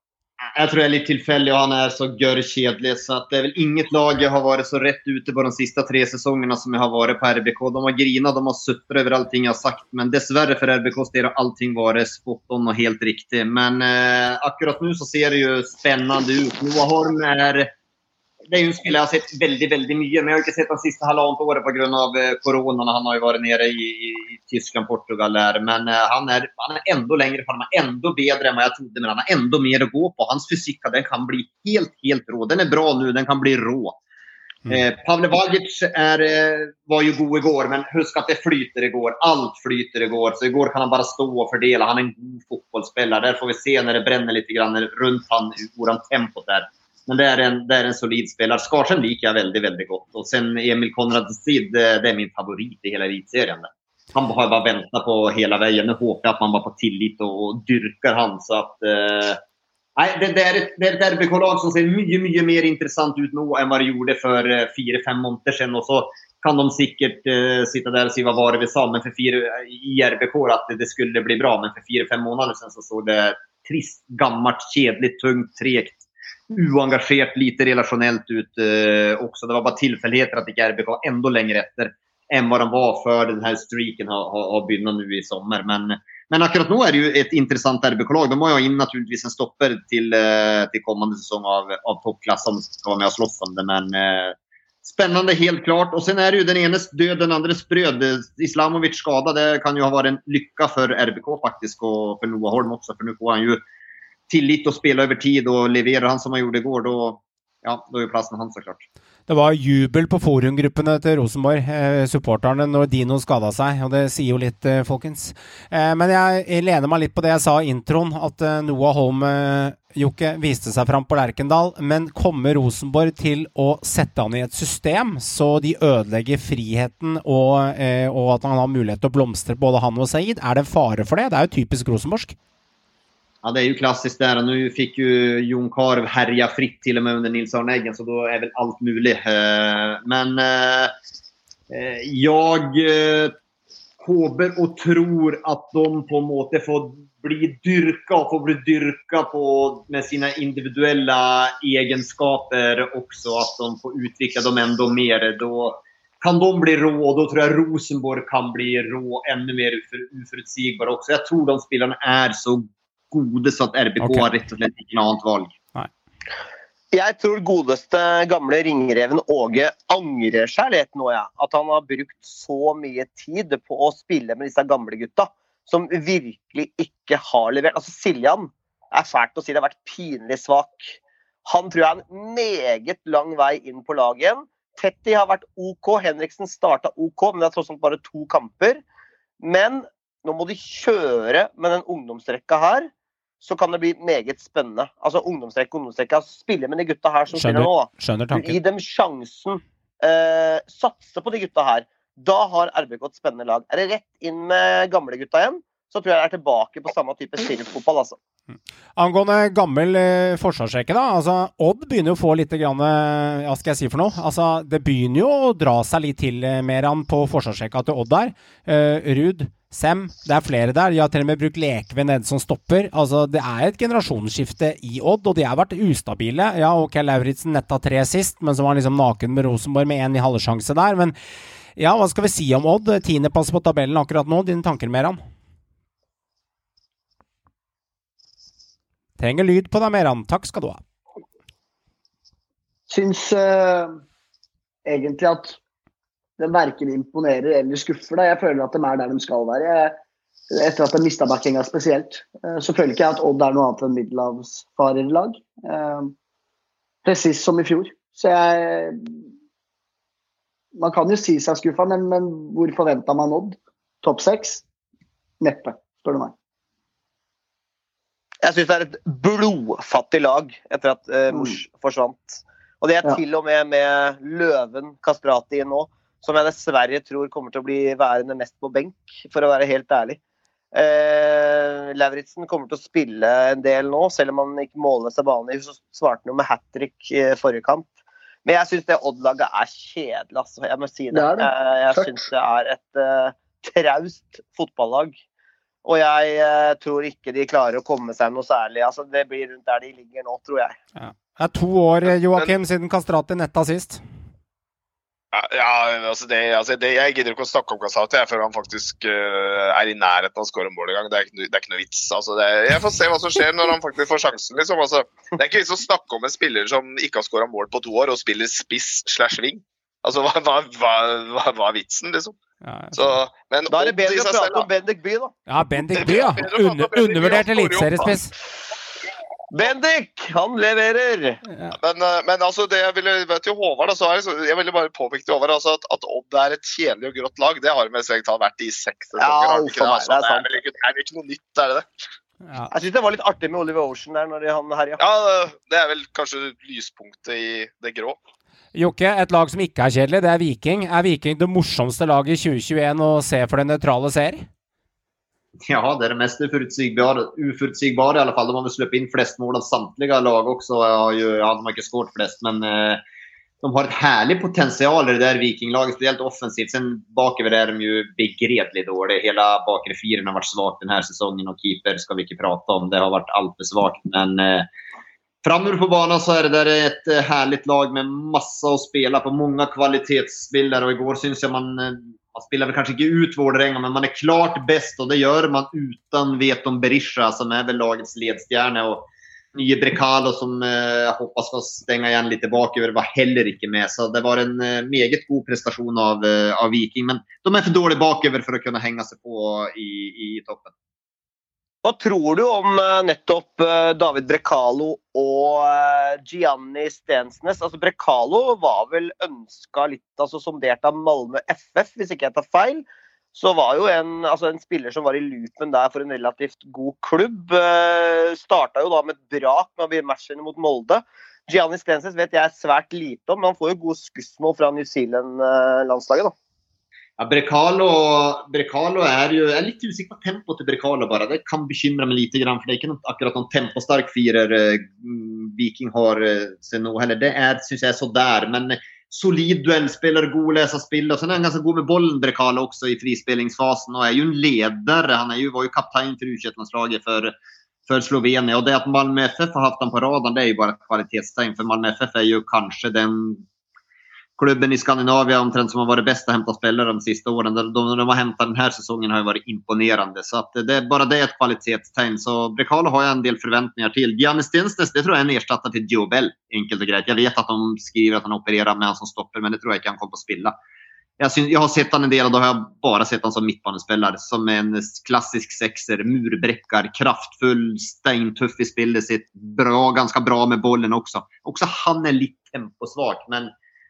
Jeg tror det er litt tilfeldig, og han er så gørrkjedelig, så at det er vel inget lag har vært så rett ute på de siste tre sesongene som jeg har vært på R B K. De har grinet, de har suttret over allting jeg har sagt, men dessverre for R B K's del har allting vært spot on og helt riktig. Men eh, akkurat nå så ser det jo spennende ut. Noah Holm er... Det er jo en spiller jeg har sett veldig, veldig mye, men jeg har ikke sett den siste halvannet året på grunn av korona. Han har jo vært nede i, i, i Tyskland, Portugal der, men uh, han, er, han er enda lengre, han er enda bedre enn hva jeg trodde, men han har enda mer å gå på. Hans fysikk, den kan bli helt, helt rå. Den er bra nu, den kan bli rå. Mm. Eh, Pavle Vagic er, var jo god i går, men husk at det flyter i går. Alt flyter i går, så i går kan han bare stå og fordele. Han er en god fotbollspiller. Der får vi se når det brenner litt grann rundt han, hvor han tempot er. Men det er en, det er en solid spiller. Skarsen liker jeg veldig, veldig godt. Og sen Emil Konradstid, det, det er min favorit i hele elitserien. Han har bare ventet på hele veien. Nå håper jeg at man bare får tillit og, og dyrker han. Så at, uh, nei, det, det, er et, det er et R B K-lag som ser mye, mye mer interessant ut nå enn hva de gjorde for uh, fire-fem måneder siden. Og så kan de sikkert uh, sitte der og si hva var det vi sa men for fire, i R B K at det skulle bli bra. Men for fire-fem måneder siden så så det trist, gammelt, kjedelig, tungt, tregt. Uengasjert, lite relasjonelt ut eh, också. Det var bare tilfeldigheter at ikke R B K var enda lenger etter enn hva de var før denne streaken har, har, har begynt nå i sommer. Men, men akkurat nå er det jo et interessant R B K-lag. De må jo ha inn naturligvis en stopper til, eh, til kommende sesong av, av toppklass som skal være med og slåss om det. Men eh, spennende helt klart. Og sen er det jo den enes død, den andres brød. Islamovic skada, det kan jo ha vært en lykke for R B K faktisk, og for Noah Holm også, for nå får han jo tillit å spille over tid og levere han som han gjorde i går, da, ja, da er jo plassen hans så klart. Det var jubel på forumgruppene til Rosenborg, eh, supporterne, når Dino skadet seg, og det sier jo litt, eh, folkens. Eh, men jeg, jeg lener meg litt på det jeg sa i introen, at eh, Noah Holm, eh, Jokke, viste seg fram på Lerkendal, men kommer Rosenborg til å sette han i et system, så de ødelegger friheten, og, eh, og at han har mulighet til å blomstre både han og Said? Er det fare for det? Det er jo typisk rosenborgsk. Ja, det är ju klassiskt där. Och nu fick ju Jon Karv härja fritt till och med under Nils Arne Eggen, så då är väl allt möjligt. Men jag håper och tror att de på en måte får bli dyrka och får bli dyrka på med sina individuella egenskaper också, att de får utveckla dem ändå mer. Då kan de bli rå, och då tror jag Rosenborg kan bli rå ännu mer oförutsigbar också. Jag tror de spelarna är så gode så at R B K okay. har rett og slett ikke noe annet valg. Nei. Jeg tror godeste gamle ringreven Åge angrer seg litt nå, ja. At han har brukt så mye tid på å spille med disse gamle gutta, som virkelig ikke har levert. Altså Siljan er fælt å si, det har vært pinlig svak. Han tror jeg er en meget lang vei inn på laget igjen. Tetti har vært ok, Henriksen startet ok, men det er tross alt bare to kamper. Men nå må de kjøre med den ungdomsrekka her, så kan det bli meget spennende. Altså ungdomsrekka, ungdomsrekka, spille med de gutta her som skjønner, spiller nå. Da. Skjønner tanken. Gi dem sjansen. Eh, satse på de gutta her. Da har R B K et spennende lag. Er det rett inn med gamle gutta igjen, så tror jeg det er tilbake på samme type seriefotball, altså. Angående gammel eh, forsvarsrekke da, altså Odd begynner jo å få litt grann, hva skal jeg si for noe? Altså det begynner jo å dra seg litt til eh, mer an på forsvarsrekka til Odd der. Eh, Rud, Sem, det er flere der. De har til og med brukt Lekve ned som stopper. Altså, det er et generasjonsskifte i Odd, og de har vært ustabile. Ja, ok, Lauritsen netta tre sist, men så var han liksom naken med Rosenborg med en i halvsjanse der. Men ja, hva skal vi si om Odd? Tiendeplass på tabellen akkurat nå. Dine tanker mer, han? Trenger lyd på deg, Meran. Takk skal du ha. Syns uh, egentlig at det hverken imponerer eller skuffer. Da. Jeg føler at de er der de skal være. Jeg, etter at de mistet backinga spesielt, uh, så føler ikke jeg at Odd er noe annet enn middelavsfarerlag. Uh, precis som i fjor. Så jeg... Man kan jo si seg skuffa, men, men hvor forventet man Odd? Topp seks? Neppe, spør du meg. Jeg synes det er et blodfattig lag etter at uh, Mors forsvant. Og det er ja. Til og med med Løven Kastrati nå, som jeg dessverre tror kommer til å bli værende mest på benk, for å være helt ærlig. Eh, Lauritsen kommer til å spille en del nå, selv om han ikke måler seg vanlig, så svarte han jo med hat-trick i forrige kamp. Men jeg synes det Odd-laget er kjedelig, altså. Jeg må si det. Det er det. Eh, jeg synes det er et uh, traust fotballag. Og jeg uh, tror ikke de klarer å komme seg noe særlig. Altså, det blir rundt der de ligger nå, tror jeg. Ja. Det er to år, Joakim, siden Kastrati netta sist. Ja, altså det, altså det, jeg gidder ikke å snakke om Kastrati før han faktisk uh, er i nærheten av å skåre en mål i gang. Det er ikke, det er ikke noe vits. Altså det, jeg får se hva som skjer når han faktisk får sjansen. Liksom. Altså, det er ikke vits å snakke om en spiller som ikke har skåret mål på to år og spiller spiss slash ving. Altså, hva, hva, hva, hva, hva er vitsen, liksom? Ja, Så, men da er det bedre å prate om Bendik By, da. Ja, Bendik By, ja. Under, undervurdert elitseriespiss. Bendik, han leverer. Ja. Men, men altså, det jeg ville, vet jo Håvard, da, så er det, jeg ville bare påpeke til Håvard altså, at, at Odd er et kjedelig og grått lag. Det har vi med seg vært i seks sesonger. Ja, det, det, altså, det, er vel ikke, det er ikke noe nytt, er det det? Ja. Jeg synes det var litt artig med Oliver Ocean der når han herja. Ja, det er vel kanskje lyspunktet i det grå. Jokke, et lag som ikke er kjedelig, det er Viking. Er Viking det morsomste laget i tjue tjueen å se for den neutrale ser? Ja, det är det mest uforutsigbara, uforutsigbara i alla fall. De har väl släppt in flest mål av samtliga lag också. Ja, ju, ja, de har inte skårt flest, men eh, de har ett härligt potential i det där Vikinglaget, speciellt offensivt. Sen bakover är de ju begredligt dåliga. Hela bakre fyren har varit svagt den här säsongen och keeper ska vi inte prata om. Det har varit allt för svagt, men eh, framöver på banan så är det där ett eh, härligt lag med massa att spela på, många kvalitetsbilder, och igår syns jag man eh, Man spelar väl kanske inte ut Vårdrenga, men man är klart bäst, och det gör man utan Veton Berisha som är väl lagets ledstjärna, och nye Brekalo som eh, hoppas ska stänga igen lite bakover var heller inte med, så det var en eh, meget god prestation av, eh, av Viking, men de är för dåliga bakover för att kunna hänga sig på i, i toppen. Hva tror du om uh, nettopp uh, David Brekalo og uh, Gianni Stensnes? Altså Brekalo var vel ønsket litt, altså sondert av Malmö F F, hvis ikke jeg tar feil. Så var jo en, altså en spiller som var i loopen der for en relativt god klubb. Uh, startet jo da med et brak når vi matchen mot Molde. Gianni Stensnes vet jeg svært lite om, men han får jo god skussmål fra New Zealand-landslaget da. Ja, Brekalo, Brekalo är ju, jag är lite usikker på tempo till Brekalo bara. Det kan bekymra mig lite grann, för det är inte akkurat någon tempostark firer eh, Viking har eh, sen nog heller. Det är, syns jag, är så där, men solid duellspelare, god läsa spel, och sen är han ganska god med bollen Brekalo också i frispelningsfasen, och är ju en ledare. Han är ju, var ju kapten för U tjugoett-landslaget för för Slovenien, och det att Malmö F F har haft han på radarn, det är ju bara ett kvalitetstegn, för Malmö F F är ju kanske den klubben i Skandinavien omtrent som har varit bäst att hämta spelare de sista åren. De, de, de har hämtat den här säsongen har ju varit imponerande. Så att det är bara det är ett kvalitetstegn. Så Brekalo har jag en del förväntningar till. Gianni Stensnes, det tror jag är en ersättare till Joe Bell. Enkelt och grejt. Jag vet att de skriver att han opererar med han som stoppar, men det tror jag inte han kommer att spilla. Jag, syns, jag har sett han en del, och då har jag bara sett han som mittbanespelare. Som en klassisk sexer, murbräckar, kraftfull, steintuff i spelet sitt. Bra, ganska bra med bollen också. Också han är lite temposvag, men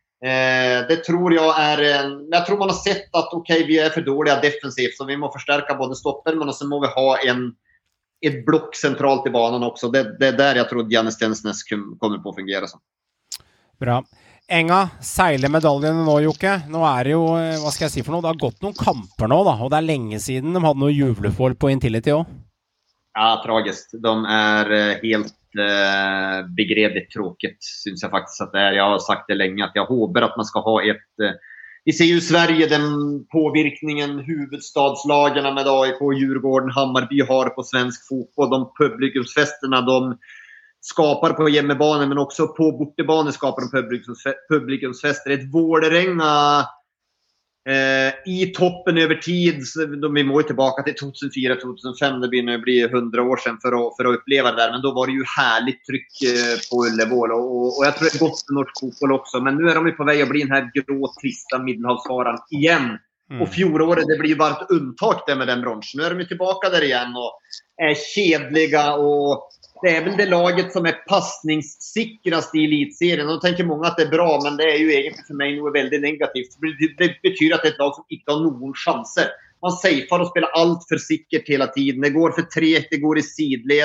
Eh, det tror jag är en, jag tror man har sett att okej, okay, vi är för dåliga defensivt, så vi måste förstärka både stoppen, men så måste vi ha en ett block centralt i banan också. Det, det är där jag tror Gianni Stensnes kommer på att fungera så. Bra. Enga, seiler medaljen nå, Jokke. Nå er det jo, hva skal jeg si for noe? Det har gått noen kamper nå da, og det er lenge siden de hadde noe julemål på Intility også. Ja, tragiskt. De är helt eh, begredligt tråkigt, syns jag faktiskt att det är. Jag har sagt det länge att jag hoppas att man ska ha ett... Eh, vi ser ju i Sverige den påvirkningen huvudstadslagarna med A I K, Djurgården, Hammarby har på svensk fotboll. De publikumsfesterna de skapar på hemmebanen, men också på bortebanen skapar de publikumsfester. Ett Vårdrenga Eh, i toppen över tid, de vi må ju tillbaka till tjugohundrafyra tjugohundrafem, det blir nu blir hundra år sedan för att, för att uppleva det där, men då var det ju härligt tryck eh, på Ullevål, och, och jag tror det är gott för norsk fotboll också, men nu är de ju på väg att bli den här grå, trista Middelhavsfaran igen. Mm. Och fjolåret, det blir ju bara ett undtag där med den branschen. Nu är de ju tillbaka där igen och är kedliga, och det är väl det laget som är passningssikrast i elitserien. Och då tänker många att det är bra, men det är ju egentligen för mig nog väldigt negativt. Det betyder att det är ett lag som inte har någon chanser. Man safear och spelar allt för sikkert hela tiden. Det går för tregt, det går i sidled.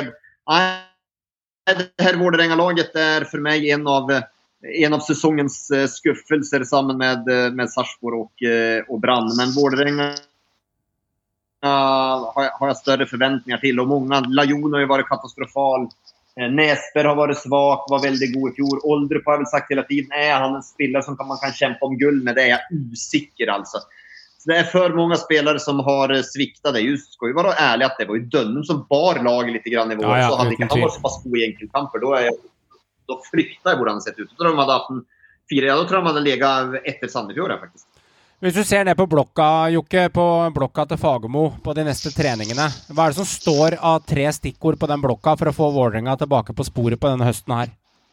Det här Vårdrenga-laget är för mig en av, en av säsongens skuffelser samman med, med Sarpsborg och, och Brann. Men Vårdrenga har, har jag större förväntningar till. Och många, Lajon har ju varit katastrofal. Näsper har varit svag, var väldigt god i fjol. Åldrup har jag väl sagt hela tiden, är han en spelare som kan, man kan kämpa om guld med, det är jag usikker alltså. Så det är för många spelare som har sviktat. Det just ska ju vara ärlig att det var ju Dönnum som bar laget lite grann i vår. Ja, ja, så hade inte han varit så pass god i enkelkamper, då, är, då fryktar jag hur han sett ut. Då tror de hade haft en fyra, då tror de hade legat etter Sandefjord faktiskt. Hvis du ser ned på blokka, Jokke, på blokka til Fagermo på de neste treningene, hva er det som står av tre stikkord på den blokka for å få Vålerenga tilbake på sporet på denne høsten her?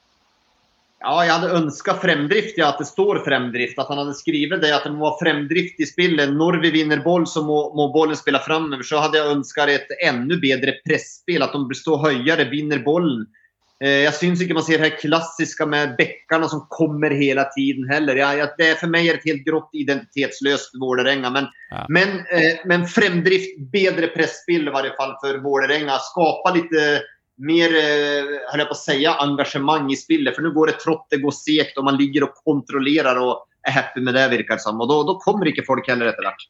Ja, jeg hadde ønsket fremdrift, ja, at det står fremdrift, at han hadde skrivet det, at det må være fremdrift i spillet. Når vi vinner boll så må, må bollen spille fremover, så hadde jeg ønsket et ännu bedre pressspel, at de står høyere, vinner bollen. Jag syns inte man ser det här klassiska med bäckarna som kommer hela tiden heller. Ja, ja, det är för mig är ett helt grått identitetslöst Vålerenga. Men, ja. men, eh, men fremdrift, bedre pressspel i varje fall för Vålerenga. Skapa lite mer, eh, höll jag på att säga, engagemang i spelet. För nu går det trått, det går segt och man ligger och kontrollerar och är happy med det, virker som. Och då, då kommer ikke folk heller etter hvert.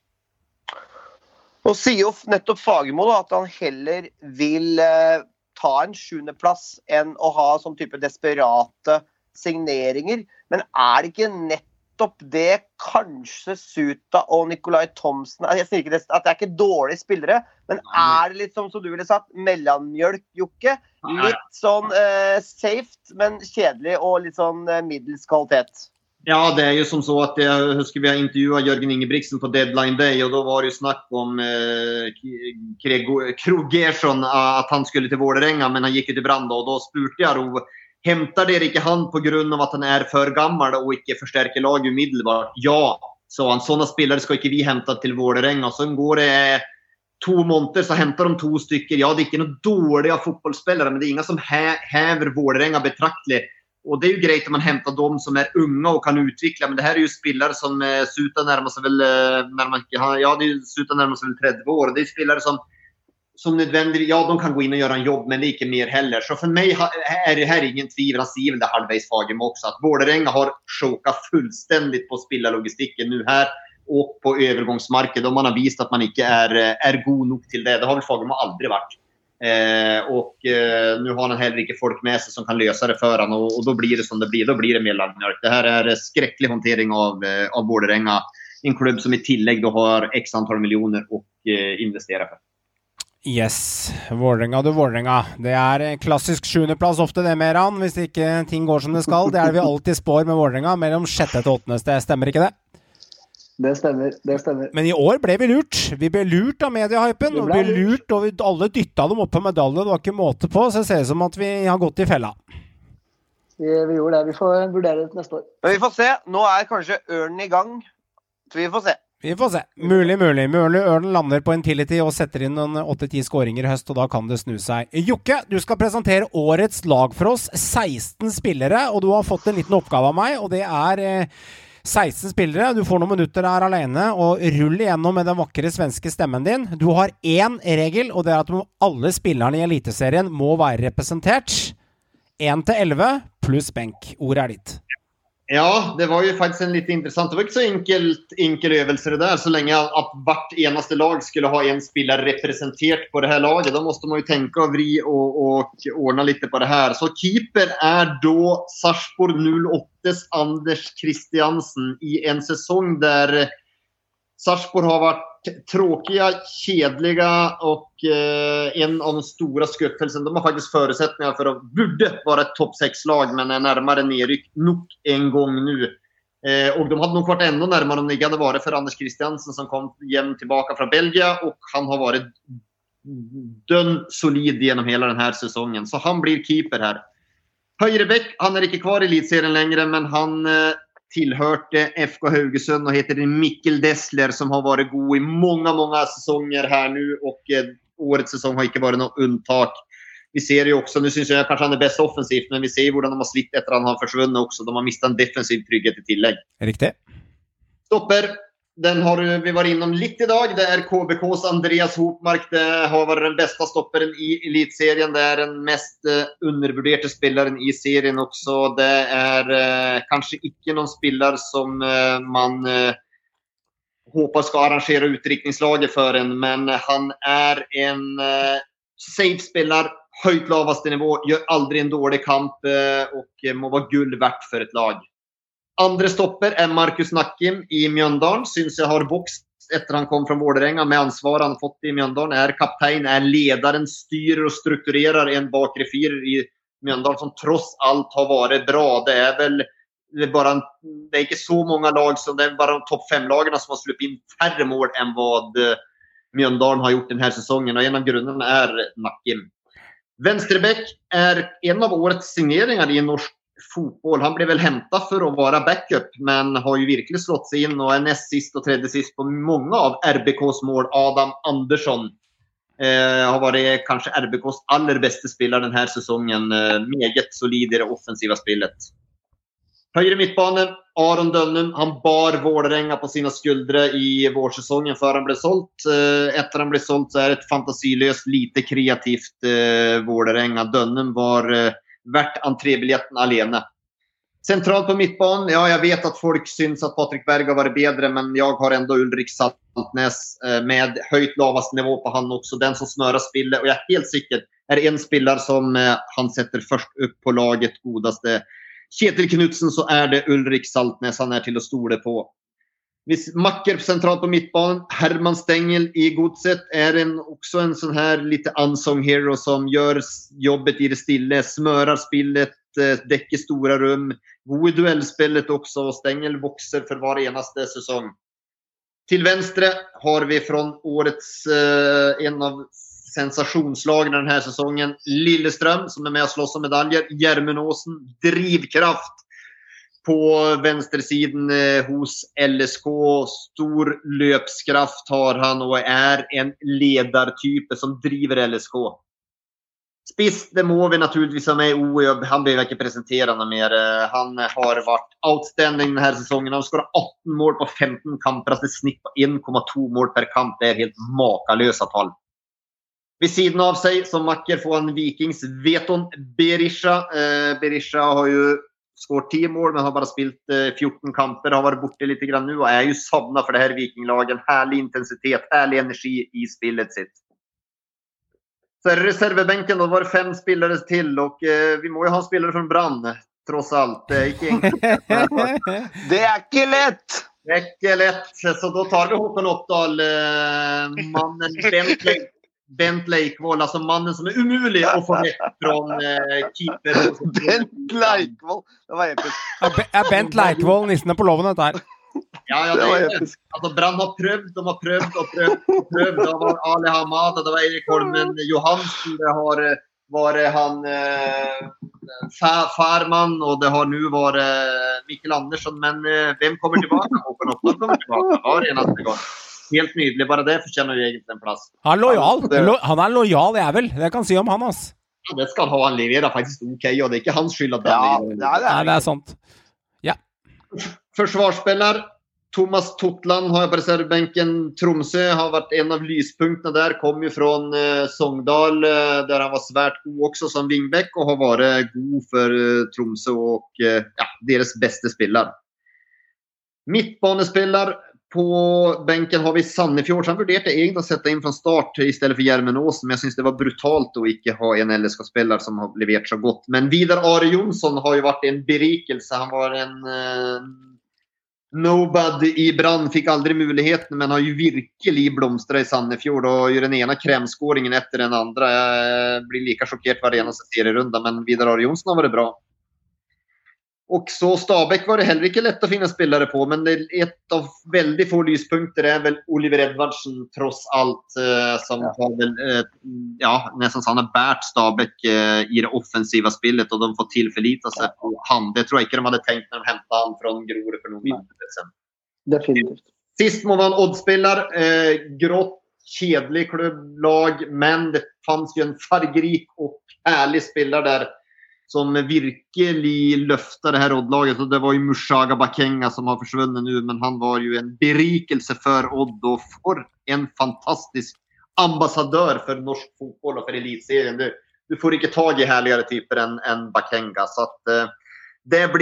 Og sier jo nettopp Fagermo da, at han heller vil... Eh, ta en sjuendeplass enn å ha sånn type desperate signeringer. Men er det ikke nettopp det kanskje Suta og Nikolai Thomsen, jeg sier ikke det, at det er ikke dårlige spillere, men er det litt som, som du ville sagt, mellomjølk, Jokke? Litt sånn eh, safe, men kjedelig og litt sånn eh, middels kvalitet. Ja, det är ju som så att jag husker vi har intervjuat Jörgen Ingebrigtsen på Deadline Day och då var det ju snack om eh, Krogersson att han skulle till Vålerenga, men han gick ju till Branda och då spurte jag då, hämtar det inte han på grund av att han är för gammal och inte förstärker lag umiddelbart? Ja, så han, sådana spelare ska inte vi hämta till Vålerenga. Och sen går det två måneder så hämtar de två stycken. Ja, det är inte några dåliga fotbollsspelare, men det är inga som hä- häver Vålerenga betraktligt. Och det är ju grejt att man hämtar dem som är unga och kan utveckla. Men det här är ju spelare som eh, Suta närmar sig väl, eh, närmar, ja, det är ju Suta närmar sig väl trettio år. Det är spelare som, som nödvändigt, ja, de kan gå in och göra en jobb, men lika mer heller. Så för mig ha, är det här ingen tvivel. Han säger väl det halvvägs Fagermo också. Att Vålerenga har chokat fullständigt på spelarlogistiken nu här. Och på övergångsmarken. Då man har visat att man inte är, är god nog till det. Det har väl Fagermo aldrig varit. Eh, och eh, nu har han heller inte folk med sig som kan lösa det för han och, och då blir det som det blir, då blir det mellanmjölk. Det här är skräcklig hantering av, eh, av Vålerenga, en klubb som i tillägg då har x antal miljoner och eh, investera för. Yes, Vålerenga du Vålerenga. Det er klassisk sjuendeplass ofte det mer an, hvis ikke ting går som det skal. Det er det vi alltid spår med Vålerenga, mellom sjette til åttende sted. Stemmer ikke det? Det stemmer, det stemmer. Men i år ble vi lurt. Vi ble lurt av mediehypen, og vi ble lurt, og vi, alle dyttet dem opp på medalje. Det var ikke måte på, så det ser ut som at vi har gått i fella. Vi, vi gjorde det. Vi får vurdere det neste år. Men vi får se. Nå er kanskje Ørnen i gang. Så vi får se. Vi får se. Mulig, mulig. Mulig Ørnen lander på Intility og setter inn en åtte ti skåringer i høst, og da kan det snu seg. Jokke, du skal presentere årets lag for oss. seksten spillere, og du har fått en liten oppgave av meg, og det er... Eh, seksten spillere, du får noen minutter der alene og rull igjennom med den vakre svenske stemmen din. Du har en regel, og det er at alle spillerne i Eliteserien må være representert. en til elleve pluss benk. Ordet er ditt. Ja, det var ju faktiskt en lite intressant. Det var inte så enkelt enkel övelse det där. Så länge att vart enaste lag skulle ha en spelare representerat på det här laget, då måste man ju tänka och vri och, och ordna lite på det här. Så keeper är då Sarpsborg noll åttas Anders Christiansen i en säsong där Sarpsborg har varit tråkiga, kedliga och eh, en av de stora skuffelsen. De har faktiskt förutsättningar för att borde vara ett topp sex-lag, men är närmare nedryck nog en gång nu. Eh, och de hade nog varit ännu närmare om det inte hade varit för Anders Christiansen som kom jämt tillbaka från Belgien, och han har varit dönn solid genom hela den här säsongen. Så han blir keeper här. Høyrebekk, han är inte kvar i elitserien längre, men han... Eh, tillhörde F K Haugesund och heter Mikkel Dessler som har varit god i många, många säsonger här nu, och eh, årets säsong har inte varit något undtag. Vi ser ju också, nu syns jag kanske han är bäst offensivt, men vi ser ju hur de har slitt efter att han har försvunnit också. De har mistat en defensiv trygghet i tillägg. Riktigt. Stopper. Den har vi varit inom lite idag. Det är K B K:s Andreas Hopmark. Det har varit den bästa stopperen i elitserien. Det är den mest eh, undervärderade spelaren i serien också. Det är eh, kanske inte någon spelare som eh, man eh, hoppas ska arrangera utdrikningslaget för en, men han är en eh, safe spelare, höjt lavaste nivå, gör aldrig en dålig kamp eh, och eh, må vara guld värt för ett lag. Andra stopper är Marcus Nakim i Mjøndalen. Syns jag har box efter han kom från Vålerenga med ansvar han fått i Mjøndalen. Är kapten, är ledaren, styr och strukturerar en bakre fyr i Mjøndalen som trots allt har varit bra. Det är väl det är bara en, det är inte så många lag som det är bara de topp fem lagarna som har släppt in färre mål än vad Mjøndalen har gjort den här säsongen, och en av grunderna är Nakim. Vänsterbäck är en av årets signeringar i norsk fotboll. Han blev väl hämtad för att vara backup, men har ju verkligen slått sig in och är näst sist och tredje sist på många av R B K:s mål. Adam Andersson eh, har varit kanske R B K:s allra bästa spelare den här säsongen. Eh, meget solid i det offensiva spelet. Högre mittbanen, Aron Dønnum. Han bar Vålerenga på sina skuldror i vårsäsongen för han blev sålt. Eh, efter han blev sålt så är det ett fantasilöst, lite kreativt eh, Vålerenga. Dønnum var eh, värt entrébiljetten alene. Centralt på mittbanen, ja, jag vet att folk syns att Patrik Berg har varit bättre, men jag har ändå Ulrik Saltnes eh, med höjt lavast nivå på han också. Den som smörar spillet, och jag är helt säker är en spelare som eh, han sätter först upp på laget godaste Kjetil Knutsen, så är det Ulrik Saltnes han är till att stole på. Hvis Macker centralt på mittbanen, Herman Stengel i Godset är en, också en sån här lite unsung hero som gör jobbet i det stille, smörar spillet, däcker stora rum, god i duellspelet också, och Stengel voxer för var enaste säsong. Till vänster har vi från årets eh, en av sensationslagen den här säsongen, Lillestrøm, som är med och slåss om medaljer. Gjermund Aasen, drivkraft på vänstersidan eh, hos L S K. Stor löpskraft har han och är en ledartyp som driver L S K. Spiss, det må vi naturligtvis ha med O. Han behöver inte presentera något mer. Han har varit outstanding den här säsongen. Han skårar arton mål på femton kamper. Alltså snitt på en komma två mål per kamp. Det är helt makalösa tal. Vid sidan av sig som Macker får en Vikings Veton Berisha. Eh, Berisha har ju skårat tio mål men har bara spelat eh, fjorton kamper. Har varit borta lite grann nu och är ju savna för det här Vikinglagen. Härlig intensitet, härlig energi i spelet sitt. Så är det reservbänken, då var det fem spelare till och eh, vi må ju ha en spelare från Brann trots allt. Det är inte enkelt. Det är inte lätt! Det är inte lätt. Så då tar vi Håkon Oppdal, eh, mannen Bentley. Bent Leikvoll, alltså mannen som är umulig att få rätt från eh, keeper. Bent Leikvoll, det var episkt. Är Bent Leikvoll nissene på loven där? Ja, ja, det var episkt. Alltså Brann har prövd, de har prövd och prövd och prövd. Det var Ali Hamada, det var Erik Holmen Johansson, det har varit han eh, Farman och det har nu varit eh, Mikael Andersson. Men eh, vem kommer tillbaka? Håkon Oppdal kommer tillbaka var enaste gång. Helt nydelig, bare det fortjener jo egentlig en plass. Han er lojal, Lo- han er lojal jævel, det kan si om han, ass. Ja, det skal han ha, han leverer faktisk ok, og det er ikke hans skyld at Ja, han det leverer. er det. Nei, det er sant. Ja. Försvarsspelare Thomas Totland har jag på reservbänken. Tromsø har varit en av lyspunkterna där. Kom ju från eh, Sogndal eh, där han var svärt god också som wingback och har varit god för eh, Tromsø och eh, ja, deras bästa spelare. Mittbanespelare på bänken har vi Sandefjord. Han vurderade egentligen att sätta in från start istället för Gjermund Aasen. Men jag syns det var brutalt att inte ha en L S K-spelare som har levererat så gott. Men Vidar Are Jonsson har ju varit en berikelse. Han var en eh, nobody i Brann. Fick aldrig möjligheten men har ju verkligen blomstrat i Sandefjord. Och gör den ena krämskåringen efter den andra. Jag blir lika chockerad varje senaste serierunda. Men Vidar Are Jonsson har varit bra. Och så Stabæk var det heller inte lätt att finna spelare på. Men det är ett av väldigt få lyspunkter är väl Oliver Edvardsen trots allt. Eh, som ja. har väl, eh, ja, nästan så han har bärt Stabæk eh, i det offensiva spelet. Och de får tillförlita sig ja. på han. Det tror jag inte de hade tänkt när de hämtade han från Grore för någon minuter sedan. Definitivt. Sist må man oddspelare. Eh, grått, kedlig klubblag. Men det fanns ju en fargerik och härlig spelare där. Som virkelig løfta det här oddlaget. Och det var ju Mushaga Bakenga som har försvunnit nu. Men han var ju en berikelse för Odd. Och för en fantastisk ambassadör för norsk fotboll och för elitserien. Du, du får inte tag i härligare typer än, än Bakenga. Så att, eh, det blir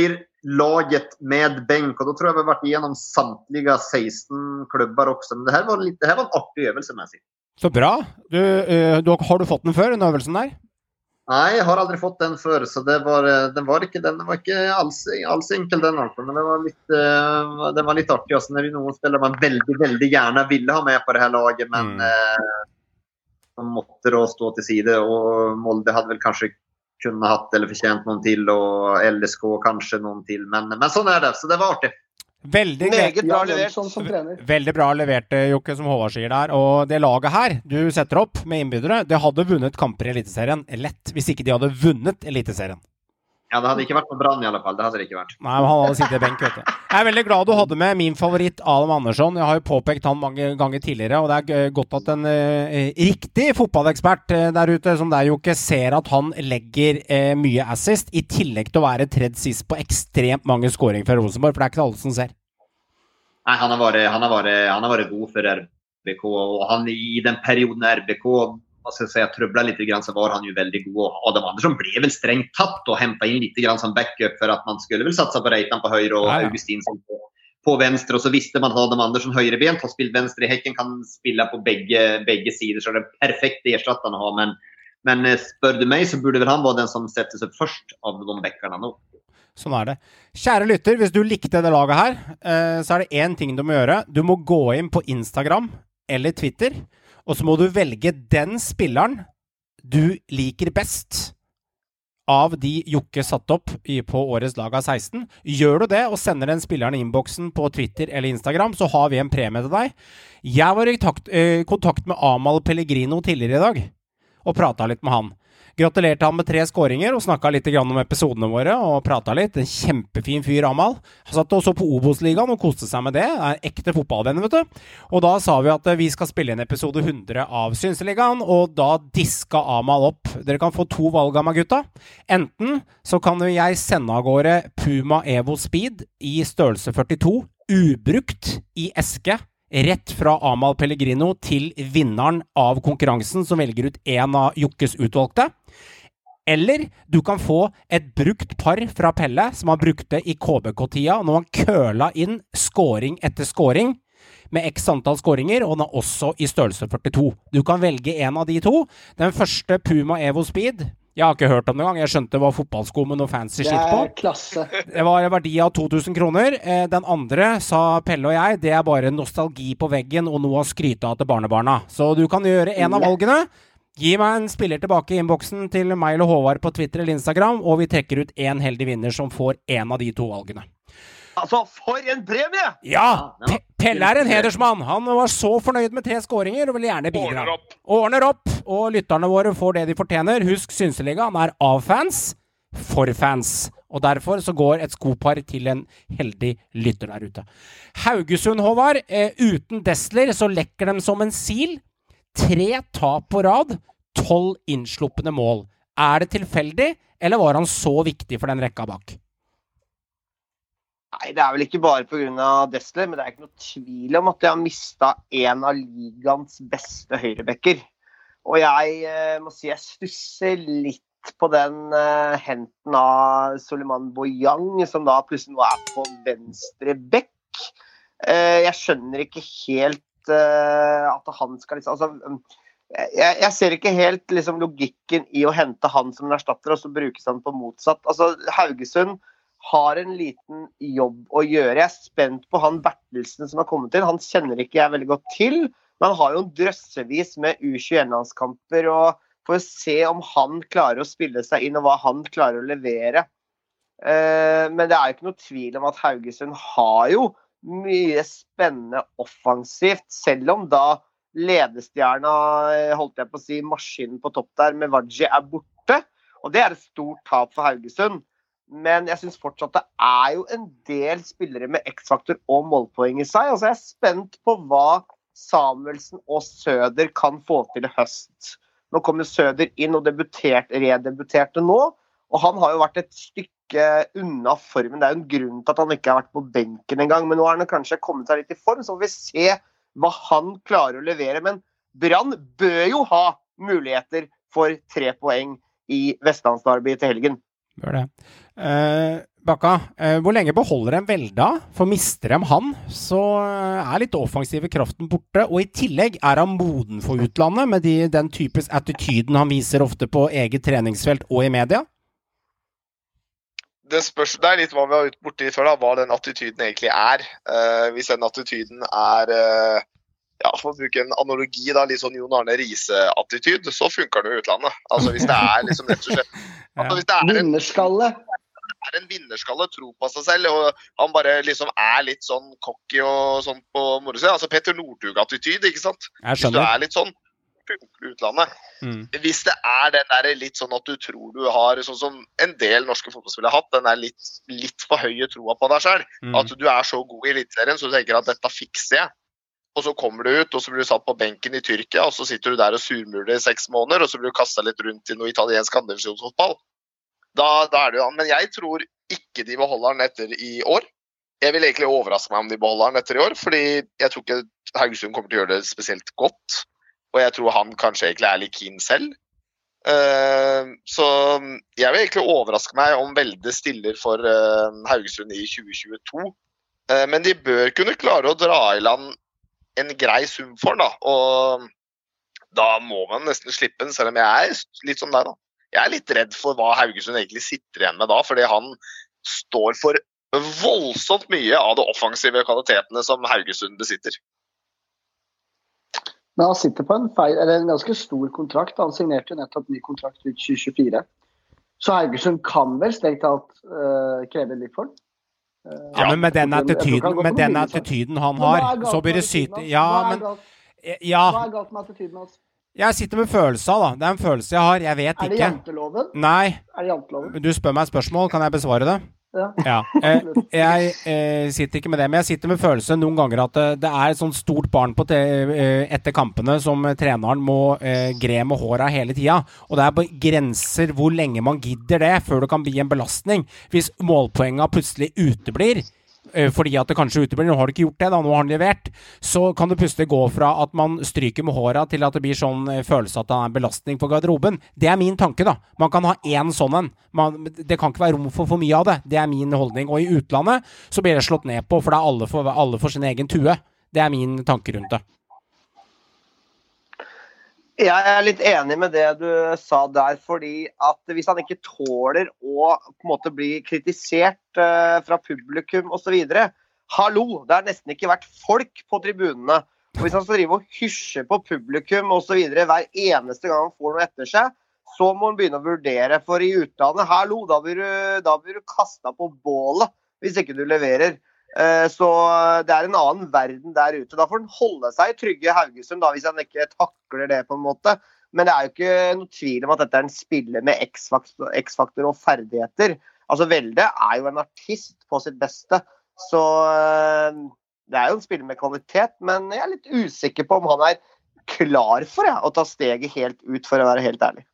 laget med bänk och då tror jag vi har varit igenom samtliga sexton klubbar också. Men det här var lite, det här var en artig øvelse med sig. Så bra. Du, uh, du, har du fått den før, den øvelsen der? Nej, jag har aldrig fått den för så det var den var inte den var inte alls alls enkel den alltså, men det var lite det var lite artigt också när det är någon spelare man väldigt väldigt gärna ville ha med på det här laget men mm. eh, de måste då stå till sida och Molde hade väl kanske kunnat haft eller förtjänt någon till och L S K kanske någon till men men så är det så det var artigt. Veldig bra levert som, som trener. Veldig bra levert, Jokke, som Håvard sier der. Og det laget her du setter opp med innbydere, det hadde vunnet kamper i Eliteserien lett, hvis ikke de hadde vunnet Eliteserien. Ja, det hadde ikke vært noe brann i alle fall, det hadde det ikke vært. Nei, men han hadde sittet i benk, vet du. Jeg er veldig glad du hadde med min favoritt, Adam Andersson. Jeg har jo påpekt han mange ganger tidligere, og det er godt at en eh, riktig fotballekspert eh, der ute, som deg, Jokke, ser at han legger eh, mye assist, i tillegg til å være tredd sist på ekstremt mange skåringer fra Rosenborg, for det er ikke alle som ser. Nej, han har varit han har varit han har varit god för R B K och han i den perioden R B K vad ska jag säga trubbla lite grann så var han ju väldigt god och Adam Andersson blev väl strängt tatt och hämta in lite grann som backup för att man skulle väl satsa på Reitan på höger och Nej. Augustinsson på, på vänster och så visste man att Adam Andersson högerbent har spelat vänster i Häcken kan spela på bägge bägge sidor så det är perfekt ersättare att ha men men spör du mig så borde väl han vara den som sätts upp först av de backarna nu. Sånn er det. Kjære lytter, hvis du likte det laget her, eh, så er det en ting du må gjøre. Du må gå inn på Instagram eller Twitter, og så må du velge den spilleren du liker best av de Jokke satt opp i, på årets lag av seksten. Gjør du det, og sender den spilleren i inboxen på Twitter eller Instagram, så har vi en premie til deg. Jeg var i takt, eh, kontakt med Amal Pellegrino tidligere i dag, og pratet litt med han. Gratulerte han med tre skåringer og snakket litt grann om episodene våre og pratet litt. En kjempefin fyr, Amal. Han satt også på Obos-ligaen og koste seg med det. Det er ekte fotballvenner, vet du. Og da sa vi at vi skal spille en episode hundre av Synseligaen, og da diska Amal opp. Dere kan få to valg av meg, gutta. Enten så kan jeg sende av gårde Puma Evo Speed i størrelse førtito, ubrukt i eske, rett fra Amal Pellegrino til vinneren av konkurransen som velger ut en av Jokkes utvalgte. Eller du kan få et brukt par fra Pelle som har brukt det i K B K-tida når han køla inn skåring etter skåring med x antall skåringer, og den er også i størrelse førtito. Du kan velge en av de to. Den første Puma Evo Speed, jeg har ikke hørt om det gang, jeg skjønte det var fotballsko med noe fancy skilt på. Det er klasse. Det var en verdi av to tusen kroner. Den andre, sa Pelle og jeg, det er bare nostalgi på veggen og noe å skryte av til barnebarna. Så du kan gjøre en av valgene. Gi meg en spiller tilbake i inboxen til meg eller Håvard på Twitter eller Instagram, og vi trekker ut en heldig vinner som får en av de to valgene. Altså, for en premie! Ja, P- Pelle er en hedersmann. Han var så fornøyd med tre skåringer og vil gjerne bidra. Ordner opp. Ordner opp, og lytterne våre får det de fortjener. Husk, Synseligaen er av fans, for fans. Og derfor så går et skopar til en heldig lytter der ute. Haugesund, Håvard, eh, uten Dessler så lekker de som en sil. Tre tap på rad, tolv innsluppende mål. Er det tilfeldig, eller var han så viktig for den rekka bak? Nei, det er vel ikke bare på grunn av Dessler, men det er ikke noe tvil om at jeg har mistet en av ligaens beste høyrebekker. Og jeg eh, må si jeg stusser litt på den eh, henten av Suleiman Boyang, som da plutselig nå er på venstre bekk. Eh, jeg skjønner ikke helt uh, at han skal liksom... Altså, jeg, jeg ser ikke helt liksom, logikken i å hente han som en erstatter, og så brukes han på motsatt. Altså, Haugesund har en liten jobb å gjøre. Jeg er spent på han Bertelsen som har kommet til. Han kjenner ikke jeg veldig godt til, men han har jo en drøssevis med U tjueen-landskamper, og får se om han klarer å spille seg inn, og hva han klarer å levere. Uh, men det er jo ikke noe tvil om at Haugesund har jo mye spennende offensivt, selv om da ledestjerna, holdt jeg på å si, maskinen på topp der med Vadji er borte, og det er et stort tap for Haugesund. Men jeg synes fortsatt det er jo en del spillere med X-faktor og målpoeng i seg, altså jeg er spent på hva Samuelsen og Søder kan få til i høst. Nå kommer Søder inn og debutert, redebuterte nå, og han har jo vært et stykke unna formen. Det er jo en grunn til at han ikke har vært på benken en gang, men nå har han kanskje kommet seg litt i form, så får vi se hva han klarer å levere. Men Brann bør jo ha muligheter for tre poeng i Vestlandsderby til helgen. Bør det. Uh, Bakka, eh, hvor lenge beholder en Velda? For mister de han, så eh, er litt offensive kraften borte, og i tillegg er han moden for utlandet med de, den typisk attityden han viser ofte på eget treningsfelt og i media. Det spørs, det er litt hva vi har gjort borti før da, hva den attityden egentlig er. Uh, hvis den attityden er, uh, ja, for å bruke en analogi da, litt sånn Jon Arne Riise-attityd, så funker det i utlandet. Altså hvis det er liksom rett og slett, altså hvis det er en vinnerskalle, er en vinnerskalle, tro på seg selv, og han bare liksom er litt sånn cocky og sånn på morosida, altså Petter Northug-attityd, ikke sant? Hvis du er litt sånn, funker utlandet. Mm. Hvis det er den der litt sånn at du tror du har, sånn som en del norske fotballspillere har hatt, den er litt, litt for høye troa på deg selv, mm. at du er så god i eliteserien, så du tenker at dette fikser jeg. Og så kommer du ut, og så blir du satt på benken i Tyrkia, og så sitter du der og surmuler i seks måneder, og så blir du kastet litt rundt i noe italiensk andredivisjonsfotball. Da, da er det jo han. Men jeg tror ikke de beholder han etter i år. Jeg vil egentlig overraske meg om de beholder han etter i år, fordi jeg tror ikke Haugesund kommer til å gjøre det spesielt godt. Og jeg tror han kanskje egentlig er litt keen selv. Uh, så jeg vil egentlig overraske meg om Velde stiller for uh, Haugesund i tjue tjueto. Uh, men de bør kunne klare å dra i land en grei sum for da. Og da må man nesten slippe den, selv om jeg er litt som deg da. Jeg er litt redd for hva Haugesund egentlig sitter igjen med da, fordi han står for voldsomt mye av de offensive kvalitetene som Haugesund besitter. Men han sitter på en, feil, eller en ganske stor kontrakt. Han signerte jo nettopp ny kontrakt ut tjue tjuefire. Så Haugesund kan vel strengt tatt uh, kreve litt for den. Uh, ja, men med den attityden, med den attityden han har, så blir det syte. Ja, men... Ja. Hva er galt med attityden hans? Jeg sitter med følelser da. Det er en følelse jeg har. Jeg vet ikke. Er det janteloven? Nei. Er det janteloven? Du spør meg et spørsmål. Kan jeg besvare det? Ja. Ja. Eh, jeg eh, sitter ikke med det, men jeg sitter med følelse noen ganger at det, det er et sånt stort barn på te, eh, etter kampene som eh, treneren må eh, gre med håret hele tiden. Og det er på grenser hvor lenge man gidder det før det kan bli en belastning. Hvis målpoengene plutselig uteblir, fordi at det kanskje uteblir, nå har du ikke gjort det da, nå har han levert, så kan det plutselig gå fra at man stryker med håret til at det blir sånn følelse at det er en belastning for garderoben. Det er min tanke da. Man kan ha en sånn en. Man, det kan ikke være rom for for mye av det. Det er min holdning. Og i utlandet så blir det slått ned på, for det er alle for, alle for sin egen tue. Det er min tanke rundt det. Jeg er litt enig med det du sa der, fordi at hvis han ikke tåler å på en måte bli kritisert uh, fra publikum og så videre, hallo, det har nesten ikke vært folk på tribunene, og hvis han skal drive og hysje på publikum og så videre hver eneste gang han får noe etter seg, så må han begynne å vurdere, for i utlandet, hallo, da blir du, da blir du kastet på bålet hvis ikke du leverer. Så det er en annen verden der ute. Da får han holde seg i trygge Haugesund da, hvis han ikke takler det på en måte. Men det er jo ikke noe tvil om at dette er en spiller med X-faktor, X-faktor og ferdigheter. Altså Velde er jo en artist på sitt beste, så det er jo en spiller med kvalitet, men jeg er litt usikker på om han er klar for ja, å ta steget helt ut, for å være helt ærlig.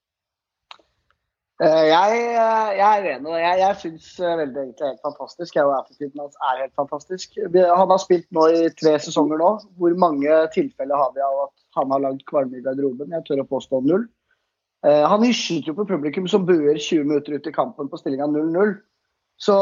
Jeg, jeg er enig, jeg, jeg synes Velde egentlig er helt fantastisk. Jeg og attituden hans er helt fantastisk. Han har spilt nå i tre sesonger nå. Hvor mange tilfeller har vi av at han har lagd kvalme i garderoben? Jeg tør å påstå null. Han hysjet jo på publikum som buer tjue minutter ut i kampen på stillingen null null. Så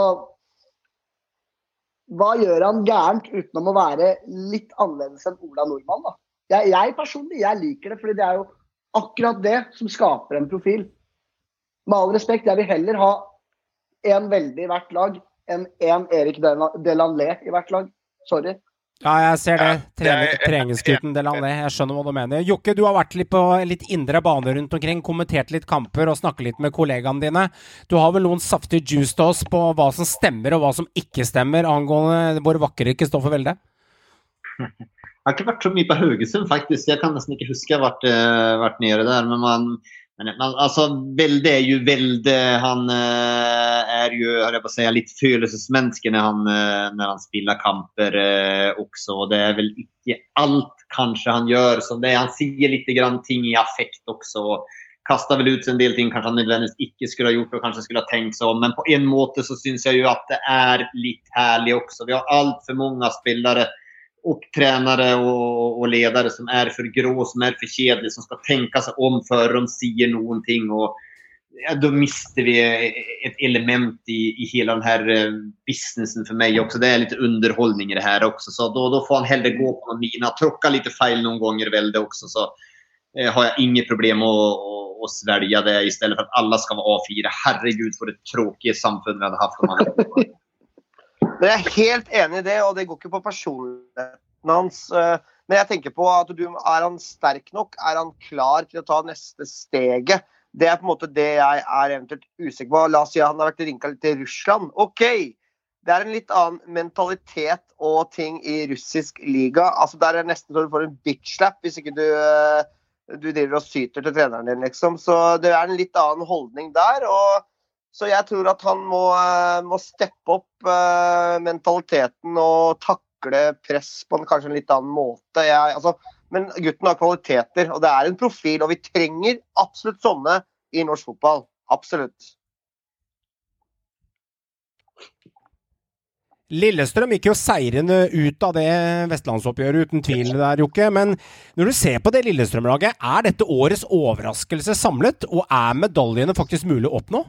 hva gjør han gærent utenom å være litt annerledes enn Ola Nordmann da? Jeg, jeg personlig, jeg liker det, fordi det er jo akkurat det som skaper en profil. Med all respekt, jeg vil heller ha en Velde i hvert lag enn en Erik Delanlé i hvert lag. Sorry. Ja, jeg ser det. Trening, treningsgutten Delanlé. Jeg skjønner hva du mener. Jokke, du har vært litt på litt indre bane rundt omkring, kommentert litt kamper og snakket litt med kollegaene dine. Du har vel noen saftige juice til oss på hva som stemmer og hva som ikke stemmer angående vår vakre Kristoffer Velde? Jeg har ikke vært så mye på Haugesund faktisk. Jeg kan nesten ikke huske jeg har vært, vært nere der, men man... Men, men alltså Velde är ju Velde, han eh, är ju, höll jag på att säga, lite følelsesmenneske när han, eh, när han spelar kamper eh, också. Och det är väl inte allt kanske han gör som det är. Han säger lite grann ting i affekt också. Och kastar väl ut en del ting kanske han nödvändigtvis inte skulle ha gjort och kanske skulle ha tänkt så. Men på en måte så syns jag ju att det är lite härligt också. Vi har allt för många spelare och tränare och, och ledare som är för grå, som är för kedliga, som ska tänka sig om för de säger någonting. Och ja, då mister vi ett element i, i hela den här businessen för mig också. Det är lite underhållning i det här också. Så då, då får han hellre gå på någon mina. Tråcka lite fel någon gånger väl det också. Så eh, har jag inget problem att, att, att svälja det istället för att alla ska vara A fyra. Herregud för det tråkiga samfundet vi hade haft om han. Men jag är helt enig i det, och det går inte på personligheten hans. Men jag tänker på att du, är han stark nok? Är han klar till att ta nästa steget? Det är på en måte det jag är eventuellt usikker på. La oss si han har varit rinka lite till Ryssland. Okej, okay. Det är en lite annan mentalitet och ting i russisk liga. Alltså där är nästan så du får en bitch slap hvis ikke du du driver och syter till tränaren din liksom. Så det är en lite annan hållning där, och så jag tror att han må må steppe upp uh, mentaliteten och takle press på en kanske en lite annan måte. Jag alltså men gutten har kvaliteter, och det är en profil, och vi trenger absolut sånne i norsk fotball. Absolut. Lillestrøm gikk jo seirende ut av det Vestlandsoppgjøret uten tvil der, Jokke, men når du ser på det Lillestrøm-laget, er dette årets overraskelse samlet, og er medaljene faktisk mulig å oppnå?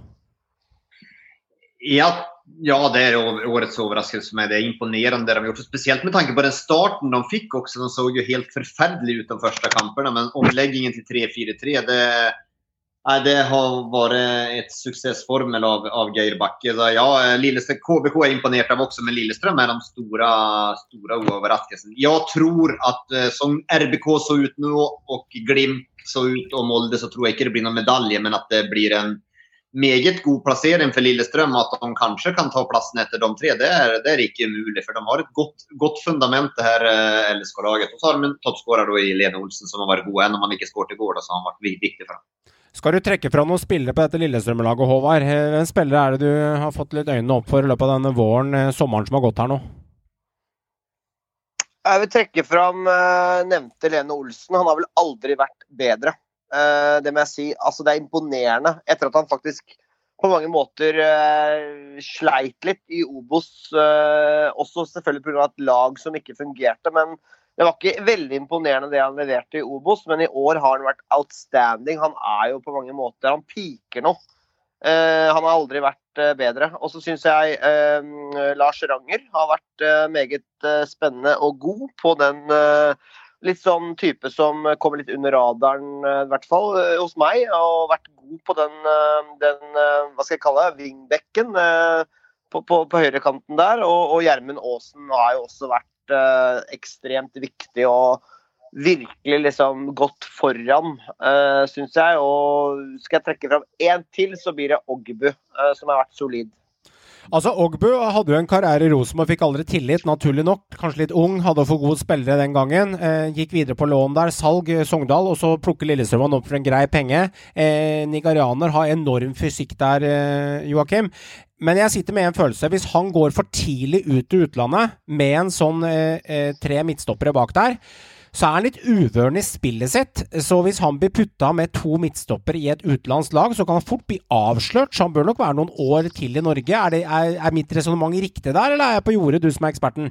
Ja, ja, det är årets överraskelse med det är imponerande de har gjort, speciellt med tanke på den starten de fick också. De såg ju helt förfärlig ut de första kamperna, men omläggningen till tre fyra tre det, det har varit ett successformel av, av Geir Bakke. Så ja, Lillestrøm, K B K är imponerat av också, men Lillestrøm är de stora, stora överraskelsen. Jag tror att som R B K så ut nu och Glimt så ut och Molde, så tror jag inte det blir någon medalj, men att det blir en meget god placering för Lillestrøm, att de kanske kan ta platsen efter de tre, det är, det är inte möjligt, för de har ett gott, gott fundament det här L S K-laget. Och så har de en toppscorer då i Lene Olsen som har varit god, även om han inte skåret igår då, så har han varit viktig för dem. Skal du trekke fra noen spillere på dette Lillestrøm-laget, Håvard? Hvem spillere er det du har fått litt øynene opp for i løpet av denne våren, sommeren som har gått her nå? Jeg vil trekke fram uh, nevnte Lene Olsen. Han har vel aldri vært bedre. Uh, det må jeg si. Altså, det er imponerende. Etter at han faktisk på mange måter uh, sleit litt i Obos. Uh, også selvfølgelig på grunn av et lag som ikke fungerte, men det var ikke veldig imponerende det han leverte i Obos, men i år har han vært outstanding. Han er jo på mange måter, han piker nå. Uh, han har aldri vært uh, bedre. Og så synes jeg uh, Lars Ranger har vært uh, meget uh, spennende og god på den uh, litt sånn type som kommer litt under radaren, uh, i hvert fall uh, hos meg, og vært god på den, uh, den uh, hva skal jeg kalle det, wingbacken uh, på, på, på høyre kanten der, og, og Gjermund Aasen har jo også vært Uh, ekstremt viktig og virkelig liksom gått foran, uh, synes jeg. Og skal jeg trekke fram en til, så blir det Ogbu, uh, som har vært solid. Altså, Ogbu hadde jo en karriere i Rosenborg, fikk aldri tillit, naturlig nok. Kanskje litt ung, hadde for gode spillere den gangen. Eh, gikk videre på lån der, salg Sogndal, og så plukker Lillestrøm opp for en grei penge. Eh, Nigerianer har enorm fysikk der, eh, Joakim. Men jeg sitter med en følelse, hvis han går for tidlig ut til utlandet med en sånn eh, tre midtstoppere bak der, så er han litt uvørende i spillet sitt. Så hvis han blir puttet med to midtstoppere i et utlandslag, så kan han fort bli avslørt, så han bør nok være noen år til i Norge. Er, det, er, er mitt resonemang riktig der, eller er jeg på jordet, du som er eksperten?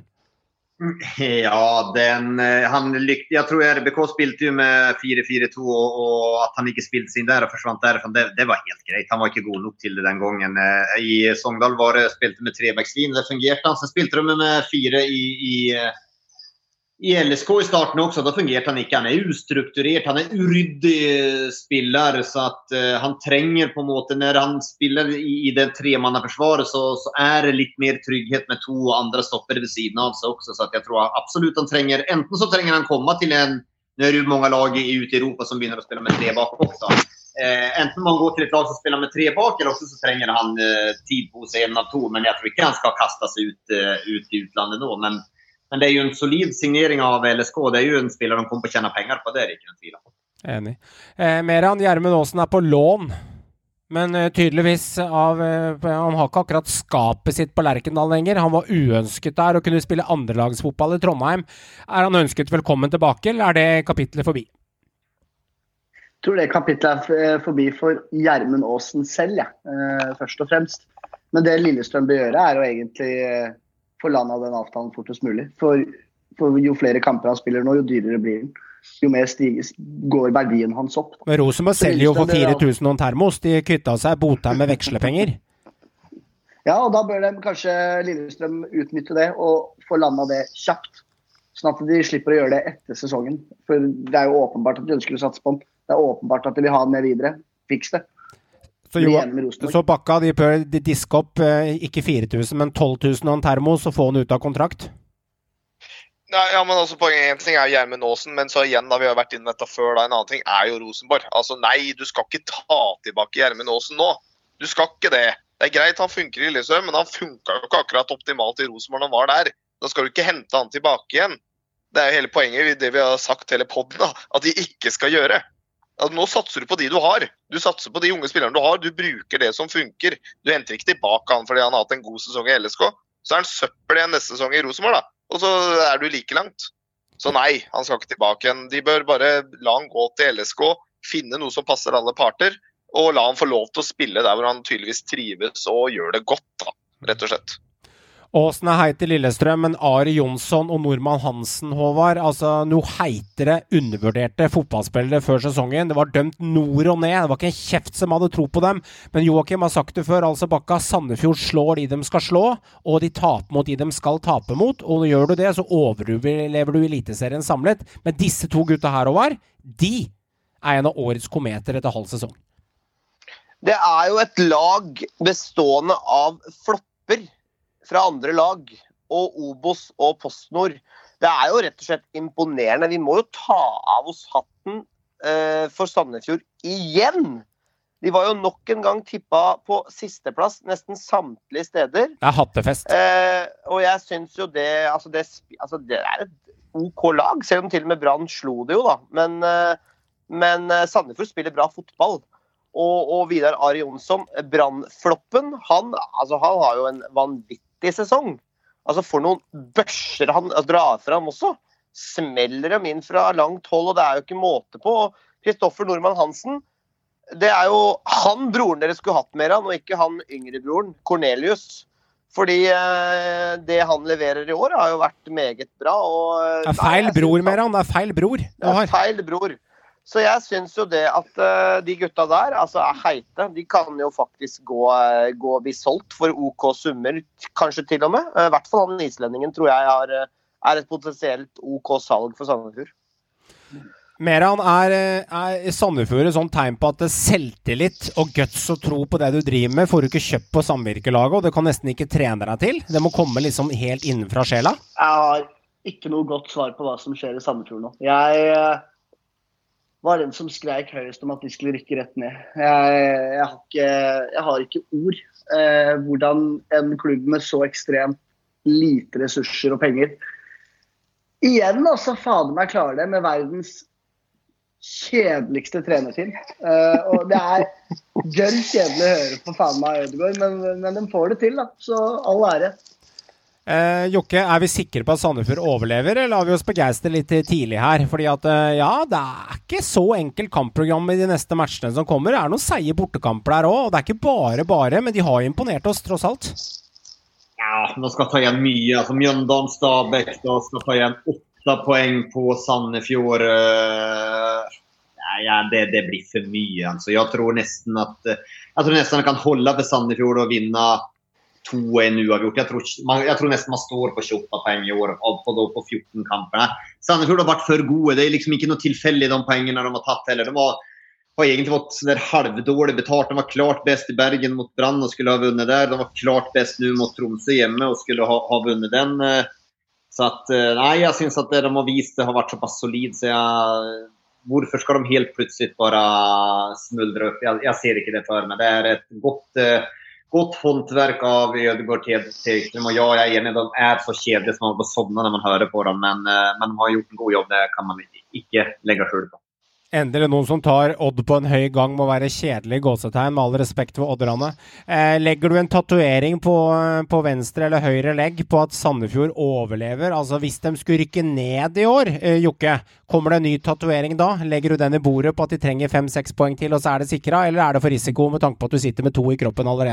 Ja, den, han lykt, jag tror R B K spilte ju med fyra fyra två och, och att han inte spilte sin där och försvann därifrån, det, det var helt grejt. Han var inte god nog till det den gången. I Sogndal var det spilte med trebackslinje, det fungerade han. Sen spilte de med fyra i, i, i L S K i starten också, då fungerade han inte. Han är ustrukturerad, han är uryddig spelare, så att uh, han tränger på måten när han spelar i, i den tremannaförsvaret, så, så är det lite mer trygghet med två andra stoppare vid sidan av sig också, så att jag tror absolut han tränger, enten så tränger han komma till en, nu är det ju många lag ute i Europa som börjar att spela med tre bak också. Eh, enten man går till ett lag som spelar med tre bak, eller också så tränger han eh, tid på sig en av två, men jag tror inte han ska kasta sig ut, eh, ut i utlandet då, men Men det är ju en solid signering av L S K. Det är ju en spelare de kommer på att tjäna pengar på. Det är inte en tvil på. Enig. Eh, Meran Gjermund Aasen er på lån, men eh, tydeligvis av, eh, han har ikke akkurat skapet sitt på Lerkendal lenger. Han var uønsket der og kunne spille andrelagsfotball i Trondheim. Er han ønsket velkommen tilbake, eller er det kapitlet forbi? Jeg tror det kapitlet er forbi for Gjermund Aasen selv, ja. eh, først og fremst. Men det Lillestrøm bør gjøre er jo egentlig eh, få landet den avtalen fortest mulig. For, for jo flere kamper han spiller nå, jo dyrere blir den. jo mer stiges, går verdien hans opp. Men Rosenborg selger jo for fire tusen og en termos. De kvitta seg Botheim med vekslepenger. Ja, og da bør de kanskje Lillestrøm utnytte det og få landet det kjapt. Sånn at de slipper å gjøre det etter sesongen. For det er jo åpenbart at de ønsker å satse på den. Det er åpenbart at de vil ha den med videre. Fiks det. Så, jo, så Bakka, de bør de diske opp eh, ikke fire tusen, men tolv tusen og en termos og få den ut av kontrakt? Nei, ja, men altså poenget, en ting er Gjermund Aasen, men så igjen da vi har vært inne dette før, da en annen ting er jo Rosenborg. Altså nei, du skal ikke ta tilbake Gjermund Aasen nå. Du skal ikke det. Det er greit, han funker i Lillestrøm, men han funket jo ikke akkurat optimalt i Rosenborg når han var der. Da skal du ikke hente han tilbake igjen. Det er jo hele poenget, det vi har sagt hele podden da, at de ikke skal gjøre. Altså, nå satser du på de du har. Du satser på de unge spillerne du har. Du bruker det som funker. Du henter ikke tilbake han fordi han har hatt en god sesong i L S K. Så er han søppel igjen neste sesong i Rosenborg da. Og så er du like langt. Så nei, han skal ikke tilbake igjen. De bør bare la han gå til L S K, finne noe som passer alle parter, og la han få lov til å spille der hvor han tydeligvis trives og gjør det godt da, rett og slett. Åsen er heit i Lillestrøm, men Ari Jonsson og Norman Hansen, Håvard, altså noe heitere undervurderte fotballspillere før sesongen. Det var dømt nord og ned, det var ikke en kjeft som hadde tro på dem. Men Joakim har sagt det før, altså Bakka, Sandefjord slår de de skal slå, og de taper mot de de skal tape mot, og gjør du det, så overlever du Eliteserien samlet. Men disse to gutta her, Håvard, de er en av årets kometer etter halv sesong. Det er jo et lag bestående av flopper fra andre lag, og Obos og PostNord. Det er jo rett og slett imponerende. Vi må jo ta av oss hatten eh, for Sandefjord igjen. De var jo nok en gang tippet på sisteplass, nesten samtlige steder. Det er hattefest. Eh, og jeg synes jo det altså, det, altså det er et OK lag, selv om til og med Brann slo det jo da. Men, eh, men Sandefjord spiller bra fotball. Og, og Vidar Ari Jonsson, Brannfloppen, han, altså, han har jo en vanvittig sesong. Altså for noen børser han drar fram også. Smeller dem inn fra langt hold, og det er jo ikke måte på. Kristoffer Norman Hansen, det er jo han broren dere skulle hatt med han, og ikke han yngre broren, Cornelius. Fordi eh, det han leverer i år har jo vært meget bra. Og, det er feil nei, bror med han, det er feil bror. Det er feil bror. Så jeg synes jo det at uh, de gutta der, altså er heite, de kan jo faktisk gå, uh, gå bli solgt for OK summer, kanskje til og med. Uh, I hvert fall han islendingen tror jeg har, uh, er et potensielt OK salg for Sandefjord. Meran, er, er Sandefjord et sånt tegn på at selvtillit og guts og tro på det du driver med, får du ikke kjøpt på samvirkelaget, og det kan nesten ikke trene deg til? Det må komme liksom helt innenfra sjela? Jeg har ikke noe godt svar på hva som skjer i Sandefjord nå. Jeg... Uh... var den som skrek høyest om at de skulle rykke rett ned. Jeg, jeg, har, ikke, jeg har ikke ord. Eh, hvordan en klubb med så ekstremt lite ressurser og penger igjen altså fader meg klarer det med verdens kjedeligste trenerteam. Eh, og det er gønn kjedelig å høre på faen meg Ødegaard, men, men de får det til da, så all ære. Eh, Jokke, er vi sikre på at Sandefjord overlever, eller har vi oss begeistre litt tidlig her? Fordi at, eh, ja, det er ikke så enkelt kampprogram i de neste matchene som kommer. Det er noen seie bortekamper der også, og det er ikke bare bare, men de har imponert oss tross alt. Ja, de skal ta igjen mye. Altså, Mjøndalen Stabæk da skal ta igjen åtte poeng på Sandefjord. Uh, ja, det, det blir for mye. Altså. Jeg tror nesten at jeg tror nesten kan holde for Sandefjord og vinne to en uavgjort. Jeg tror, man, jeg tror nesten man står på tjueåtte poeng i år på, på, på fjorten kamper. Sandefjord har vært for gode. Det er liksom ikke noe tilfeldig de poengene de har tatt heller. De har, har egentlig fått sånn der halvdårlig betalt. De var klart best i Bergen mot Brann og skulle ha vunnet der. De var klart best nu mot Tromsø hjemme og skulle ha, ha vunnet den. Så at, nei, jeg synes at det de har vist det har vært såpass solid. Så jeg, hvorfor skal de helt plutselig bare smuldre opp? Jeg, jeg ser ikke det for meg. Det er et godt... Godt håndverk av Ødegaard Tegström, og ja, jeg er enig, de er så kjedelige som man får sovne når man hører på dem, men, men de har gjort en god jobb, det kan man ikke legge skjul på. Endelig noen som tar Odd på en høy gang må være kjedelig gåsetegn, med all respekt for Odderne. Eh, legger du en tatuering på, på venstre eller høyre legg på at Sandefjord overlever? Altså hvis de skulle rykke ned i år, eh, Jokke, kommer det en ny tatuering da? Legger du den i bordet på at de trenger fem seks poeng til, og så er det sikret, eller er det for risiko med tanke på at du sitter med to i kroppen allerede?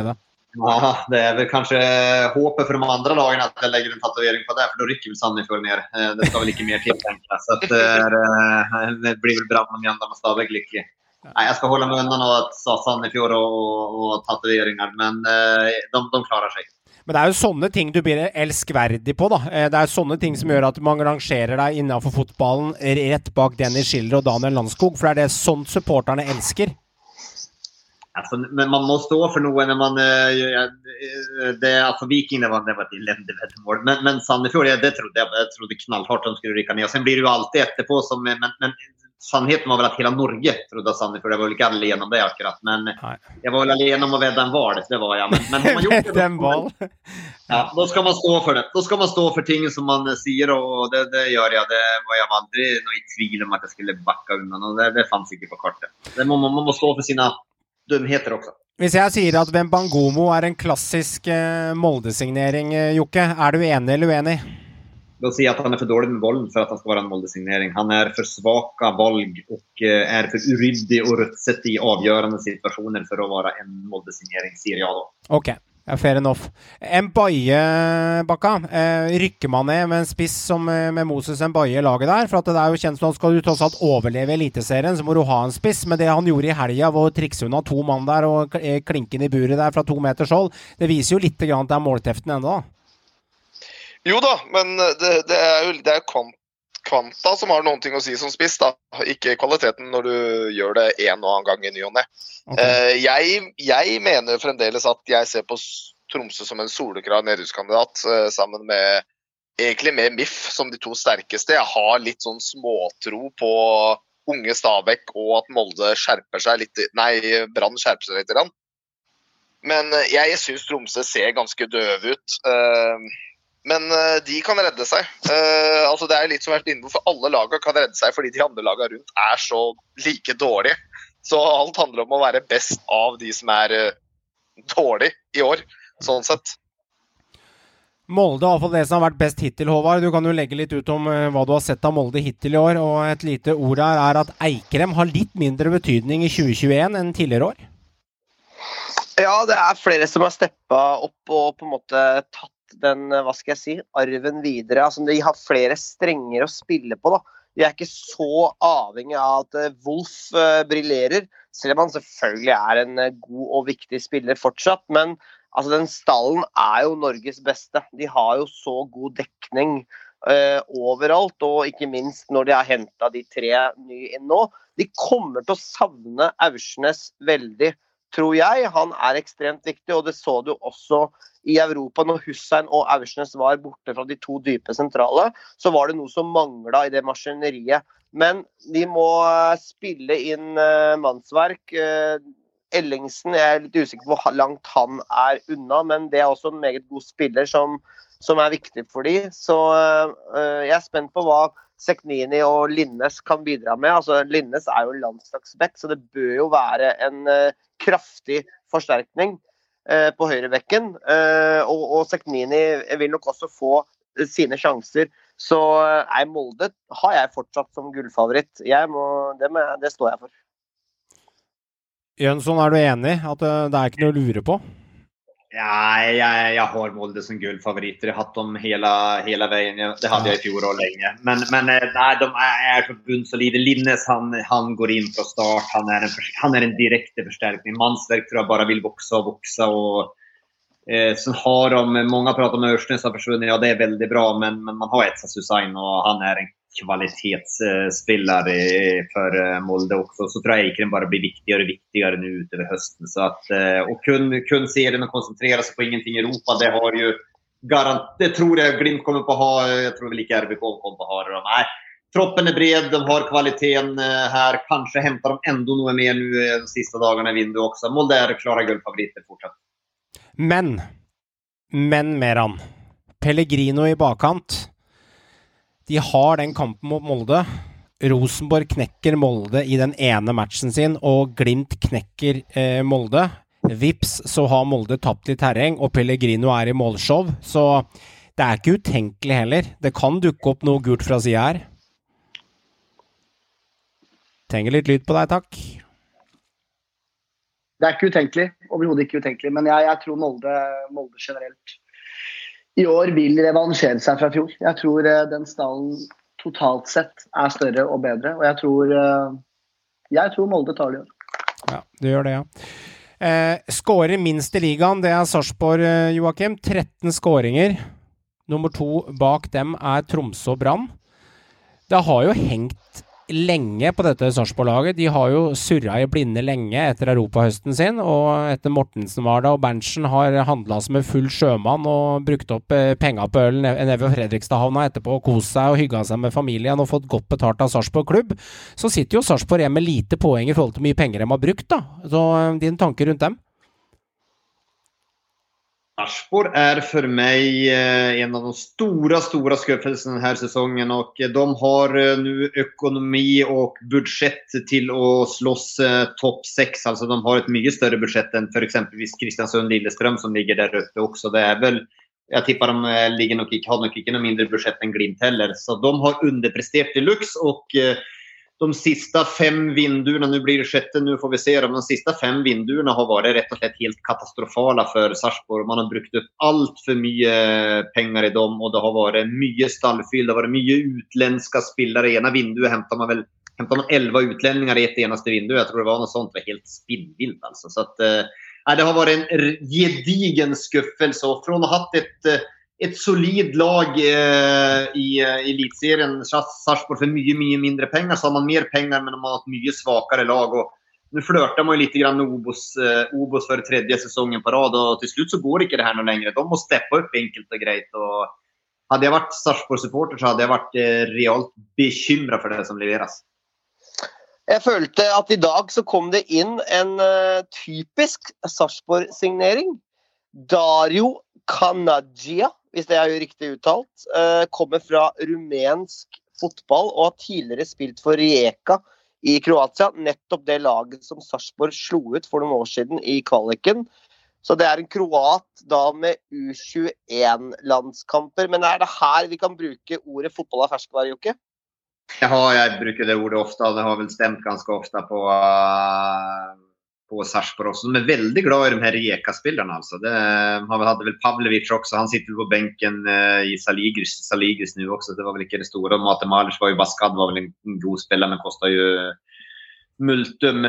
Ja, det är väl kanske hoppet för de andra lagen att jag lägger en tatuering på det, för då rycker väl Sandefjord ner. Det ska väl lite mer till, tänka. Så att, det blir väl bra om Mjölndalen och Stabæk lycklig. Nej, jag ska hålla mig undan och att sa Sandefjord och, och tatueringar, men de, de klarar sig. Men det er jo sånne ting du blir elskverdig på, da. Det er sånne ting som gjør at man rangerer deg innenfor fotballen rett bak Dennis Schiller og Daniel Landskog, for det er det sånt supporterne elsker. Alltså, men man måste stå för något när man det alltså Viking det var det var ett eländigt mål, men men Sandefjord det, det trodde jag jag trodde knallhårt att de skulle rycka ner. Sen blir det ju alltid efterpå som men men sannheten var väl att hela Norge trodde att Sandefjord, det var väl inte alene om det akkurat, men Nej. Jag var väl alene om att vädda en val, det var jag, men men har man gjort det, en val. Ja, då ska man stå för det. Då ska man stå för ting som man säger, och det, det gör jag. Det var jag aldrig något i tvil om att jag skulle backa undan, och det, det fanns inte på kartan. Det må, man måste stå för sina dumheter också. Hvis jeg sier at Wembangomo er en klassisk eh, Molde-signering, eh, Jokke, er du enig eller uenig? Då säger jag att han är för dålig med bollen för att han ska vara en Molde-signering. Han är för svaka valg och eh, är för uryddig och rutset i avgörande situationer för att vara en Molde-signering, säger jag då. Okej. Okay. Ja, fair enough. Mbaye, Bakka, eh, rykker man ned med en spiss som med Moses Mbaye i laget der, for at det er jo kjent som at skal du tross alt overleve Eliteserien, så må du ha en spiss, men det han gjorde i helga hvor trikse unna to mann der og klinken i buret der fra to meters hold, det viser jo litt grann at det er målteften enda da. Jo da, men det, det er jo det er kvant, kvanta som har noen ting å si som spiss da, ikke kvaliteten når du gjør det en og annen gang i ny og ne. Okay. Uh, jeg, jeg mener fremdeles at jeg ser på Tromsø som en soleklar nedrykkskandidat, uh, sammen med egentlig med M I F som de to sterkeste. Jeg har litt sånn småtro på unge Stabæk og at Molde skjerper seg litt, nei, Brann skjerper seg litt. Men uh, jeg synes Tromsø ser ganske døv ut. Uh, Men uh, de kan redde seg. Uh, altså det er litt som vært inne på, for alle lager kan redde seg fordi de andre lagene rundt er så like dårlige. Så alt handler om å være best av de som er uh, dårlige i år, sånn sett. Molde har fått det som har vært best hittil, Håvard. Du kan jo legge litt ut om uh, hva du har sett av Molde hittil i år, og et lite ord her er at Eikrem har litt mindre betydning i tjue tjueen enn tidligere år. Ja, det er flere som har steppet opp og på en måte tatt den, hva skal jeg si, arven videre. Altså, de har flere strenger å spille på da. De er ikke så avhengig av at Wolf uh, briljerer, selv om han selvfølgelig er en uh, god og viktig spiller fortsatt, men altså, den stallen er jo Norges beste. De har jo så god dekning uh, overalt, og ikke minst når de har hentet de tre nye inn nå. De kommer til å savne Aursnes veldig, tror jeg. Han er ekstremt viktig, og det så du også i Europa når Hussein og Aursnes var borte fra de to dype sentrale, så var det noe som manglet i det maskineriet. Men de må spille inn uh, mannsverk. Uh, Ellingsen, jeg er litt usikker på hvor langt han er unna, men det er også en meget god spiller som, som er viktig for de. Så uh, jeg er spent på hva Seknini og Linnes kan bidra med. Altså, Linnes er jo landslagsbekk, så det bør jo være en uh, kraftig forsterkning uh, på høyrebekken. Uh, og, og Seknini vil nok også få uh, sine sjanser. Så uh, er Molde har jeg fortsatt som gullfavoritt. Jeg må, det, må, det står jeg for. Jönsson, er du enig at uh, det er ikke noe å lure på? Ja, jag, jag har Molde som guldfavoriter. Jag har haft dem hela, hela vägen. Det hade jag i fjol och länge. Men, men nej, de är så bundssolida. Linnes, han, han går in från start. Han är en, han är en direkt förstärkning. Mansverk tror jag bara vill växa och växa. Och, eh, sen har de, många pratar om Aursnes har försvunnit. Ja, det är väldigt bra. Men, men man har ett Susain och han är en kvalitetsspelare för Molde också, så tror jag Eikrem bara blir viktigare och viktigare nu utöver hösten, så att och kun kun se den och koncentrera sig på ingenting i Europa, det har ju garant, det tror jag Glimt kommer på ha, jag tror väl lika R B K kommer på ha det. Nej, troppen är bred, de har kvaliteten här, kanske hämtar de ändå något mer nu de sista dagarna i vindu också. Molde är klara guldfavoriter fortsatt. Men men Meran Pellegrino i bakkant. De har den kampen mot Molde. Rosenborg knekker Molde i den ene matchen sin, og Glimt knekker eh, Molde. Vips, så har Molde tapt i terreng, og Pellegrino er i målshow. Så det er ikke utenkelig heller. Det kan dukke opp noe gult fra siden her. Trenger litt lyd på deg, takk. det er ikke utenkelig, overhodet ikke utenkelig, men jeg, jeg tror Molde, Molde generelt i år vil revansjere seg fra fjor. Jeg tror uh, den stallen totalt sett er større og bedre, og jeg tror, uh, jeg tror Molde tar det i år. Ja, det gjør det, ja. Eh, skårer minst i ligaen, det er Sarpsborg, eh, Joakim. tretten skåringer. Nummer to bak dem er Tromsø og Brann. Det har jo hengt lenge på dette Sarpsborg-laget. De har jo surret i blinde lenge etter europahøsten sin, og etter Mortensen var det, og Berntsen har handlet som en full sjømann og brukt opp eh, penger på ølen nede ved Fredrikstadhavna etterpå, og kost seg og hygget seg med familien og fått godt betalt av Sarpsborg klubb. Så sitter jo Sarpsborg igjen med lite poeng i forhold til hvor mye penger de har brukt da. Så eh, dine tanker rundt dem? Sarpsborg är för mig en av de stora, stora skuffelserna den här säsongen och de har nu ekonomi och budget till att slåss topp sex. Alltså de har ett mycket större budget än för exempelvis Kristiansund Lillestrøm som ligger där uppe också. Det är väl, jag tippar de ligger nog, har nog inte någon mindre budget än Glimt heller. Så de har underpresterat deluxe och de sista fem vinduerna, nu blir det sjätte, nu får vi se dem, de sista fem vinduerna har varit rätt och slett helt katastrofala för Sarpsborg. Man har brukt upp allt för mycket pengar i dem och det har varit mycket stallfyll, det har varit mycket utländska spelare. I ena vinduet hämtar man väl hämtar man elva utlänningar i ett enaste vindu. Jag tror det var något sånt, det var helt spinnvilt alltså. Så att eh, det har varit en gedigen skuffelse och från att ha haft ett ett solid lag eh, i eh, elitserien Sarpsborg för mycket, mycket mindre pengar, så har man mer pengar men de har ett mycket svagare lag och nu flörtar man ju lite grann med Obos, eh, Obos för tredje säsongen på rad och till slut så går inte det här någon längre. De måste steppa upp enkelt och grejt och hade jag varit Sarpsborg-supporter så hade jag varit eh, realt bekymrad för det som leveras. Jeg følte at i dag så kom det inn en uh, typisk Sarpsborg-signering. Dario Kanadjia, hvis det er jo riktig uttalt, uh, kommer fra rumensk fotball og har tidligere spilt for Rijeka i Kroatia, nettopp det laget som Sarpsborg slo ut for noen år siden i kvaliken. Så det er en kroat da med U tjueen-landskamper. Men er det her vi kan bruke ordet fotball av ferskvare, Jokke? Ja, jeg bruker det ordet ofte. Det har vel stemt ganske ofte på, uh, på Sarpsborg også. De er veldig glad i de her Rijeka-spillerne. Altså. Det hadde vel Pavlevic også. Han sitter på benken uh, i Saligris, Saligris nu også. Det var vel ikke det store. Mate Malic var jo Baskad, var vel en god spiller, men kostet jo multum.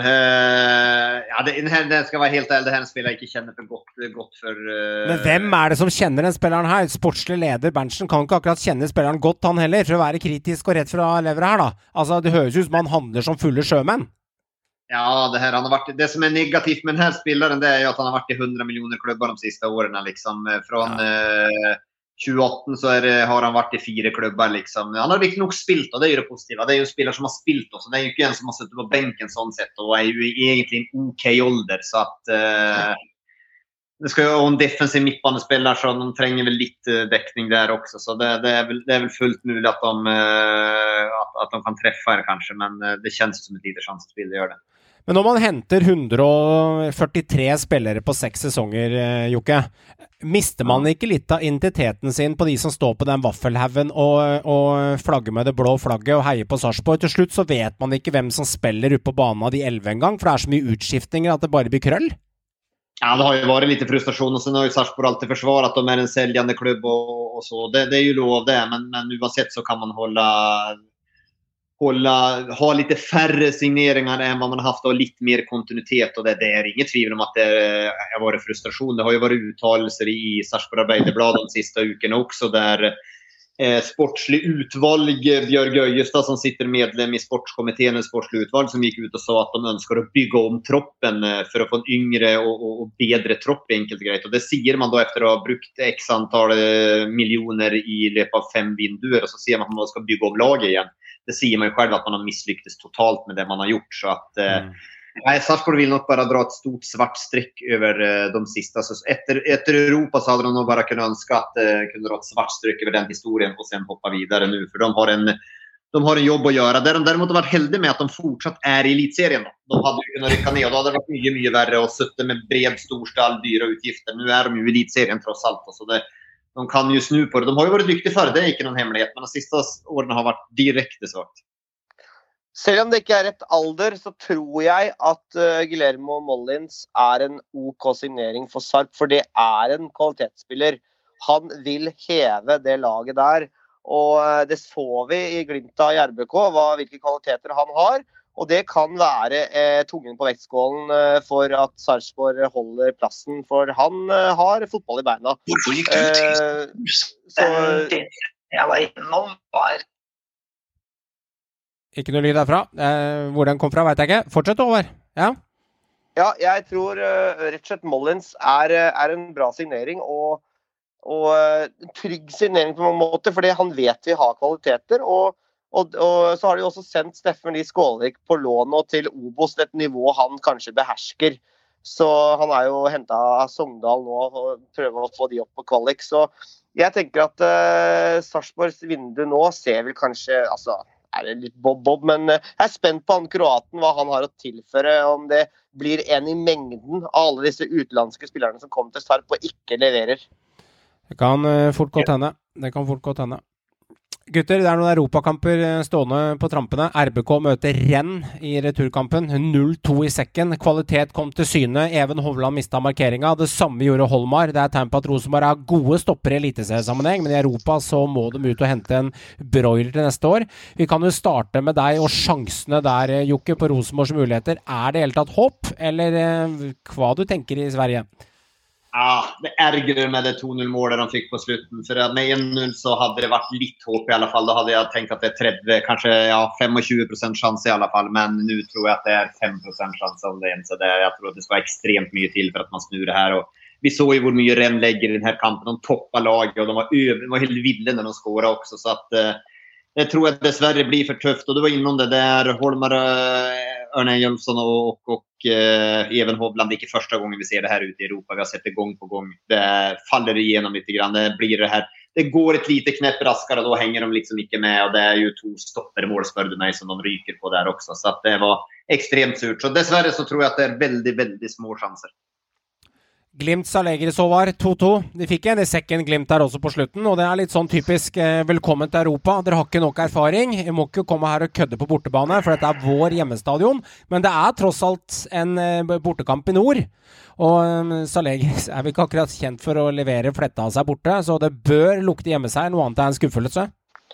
Uh, ja, det, det skal være helt ærlig. Det her spiller jeg ikke kjenner for godt, godt for... Uh, Men hvem er det som kjenner den spilleren her? Sportslig leder Berntsen kan ikke akkurat kjenne spilleren godt han heller, for å være kritisk og rett fra leveret her da. Altså, det høres ut som han handler som fulle sjømenn. Ja, det här han har varit, det som är negativt med den här spelaren det är ju att han har varit i hundra miljoner klubbar de sista åren liksom från ja. eh, tjueåtte så är det, har han varit i fyra klubbar liksom. Han har riktigt nog spilt och det är ju det positiva. Det är ju en spelare som har spilt också. Det är ju inte en som har suttit på bänken sånt sätt och är ju egentligen en okej ålder så att eh, det ska ju en defensiv mittbanespelare så de tränger väl lite däckning där också så det, det är väl det är väl fullt möjligt att de eh, att, att de kan träffa det kanske men det känns som ett litet chansspel det gör det. Men når man henter hundre førtitre spillere på seks sesonger, Jokke, mister man ikke litt av identiteten sin på de som står på den vaffelhaven og, og flagger med det blå flagget og heier på Sarpsborg? Til slutt så vet man ikke hvem som spiller ut på banen av de elleve en gang, for det er så mye utskiftninger at det bare blir krøll. Ja, det har ju varit lite frustration och sen har ju Sarpsborg alltid försvarat att de är en säljande klubb och, och så. Det, det är ju lov det, men, men oavsett så kan man hålla... Hålla, ha lite färre signeringar än vad man har haft och lite mer kontinuitet och det, det är inget tvivel om att det har varit frustration. Det har ju varit uttalelser i Sarpsborg Arbeiderblad de sista uken också där eh, sportslig utvalg Björn Göjestad som sitter medlem i sportskommittén en sportslig utvalg som gick ut och sa att de önskar att bygga om troppen för att få en yngre och, och, och bättre tropp enkelt grejt. Och det säger man då efter att ha brukt x antal miljoner i löp av fem vinduer och så ser man att man ska bygga om laget igen. Det ser man ju själv att man har misslyckats totalt med det man har gjort så att mm. eh, Sarpsborg vill nog bara dra ett stort svart streck över eh, de sista så efter, efter Europa så hade de nog bara kunnat önska att eh, kunde dra ett svart streck över den historien och sen hoppa vidare nu för de har en de har en jobb att göra. Där de däremot har varit heldiga med att de fortsatt är i elitserien. De hade ju kunnat rycka ner och då hade det varit mycket, mycket värre och suttit med bred storstall, dyra utgifter. Nu är de ju i elitserien trots allt och så det de kan ju snu på det. De har ju varit duktiga för det, det är inte någon hemlighet. Men de sista åren har varit direkt svagt. Selv om det ikke er rett alder, så tror jeg at uh, Guillermo Mollins er en OK signering for Sarp, for det er en kvalitetsspiller. Han vil heve det laget der, og uh, det så vi i Glimta i R B K, hva, hvilke kvaliteter han har, og det kan være uh, tungen på vektskålen uh, for at Sarpsborg holder plassen, for han uh, har fotball i beina. Hvorfor gikk du til? Uh, så, jeg var innom bare. Ikke noe lyd derfra. Eh, hvor den kom fra, vet jeg ikke. Fortsett, Håvard. Ja? Ja, jeg tror uh, rett og slett Mollins er, er en bra signering, og, og uh, trygg signering på mange måter, fordi han vet vi har kvaliteter, og, og, og så har de også sendt Steffen Lie Skålvik på lån og til Obos, et nivå han kanskje behersker. Så han er jo hentet av Sogndal nå og prøver å få de opp på kvalik. Så jeg tenker at uh, Sarpsborgs vindu nå ser vel kanskje, altså, er det litt bob-bob, men jeg er spent på han kroaten, hva han har å tilføre, om det blir en i mengden av alle disse utenlandske spillerne som kommer til Sarp og ikke leverer. Det kan uh, fort godt hende. Det kan fort godt hende. Gutter, det er noen europakamper stående på trampene. R B K møter Renn i returkampen. null to i sekken. Kvalitet kom til syne. Even Hovland mistet markeringa. Det samme gjorde Holmar. Det er tegn på at Rosenborg har gode stopper i eliteseriesammenheng, men i Europa så må de ut og hente en broiler til neste år. Vi kan jo starte med deg og sjansene der, Jokke, på Rosenborgs muligheter. Er det helt tatt hopp, eller hva du tenker i Sverige? Ja, det erger med det to null-målet de fikk på slutten. For med en null så hadde det vært litt håp i alle fall. Da hadde jeg tenkt at det er tretti, kanskje ja, tjuefem prosent sjanse i alle fall. Men nå tror jeg at det er fem prosent sjanse om det. Så det, jeg tror at det skal ekstremt mye til for at man snur det her. Og vi så jo hvor mye Renn legger i denne kampen. De toppet laget, og de var, øv, de var helt ville når de skåret også. Så at, uh, jeg tror at dessverre blir for tøft. Og du var innom det der, Holmar, uh, Ørne Jølfsson og, og, og uh, Even Hovland. Det er ikke første gangen vi ser det her ute i Europa. Vi har sett det gång på gång. Det faller igjennom litt grann. Det blir det her. Det går et lite knepp raskere, og da henger de liksom ikke med. Og det er jo to stopper mål, spør du meg, som de ryker på der også. Så at det var ekstremt surt. Så dessverre så tror jeg at det er veldig, veldig små sjanser. Glimt Zalgiris var to to. De fikk en i sekken Glimt der også på slutten, og det er litt sånn typisk eh, velkommen til Europa. Dere har ikke nok erfaring. Jeg må ikke komme her og kødde på bortebane, for dette er vår hjemmestadion. Men det er tross alt en eh, bortekamp i nord. Og um, Zalgiris er vel ikke akkurat kjent for å levere fletta av seg borte, så det bør lukte hjemme seg. Noe annet er en skuffelse.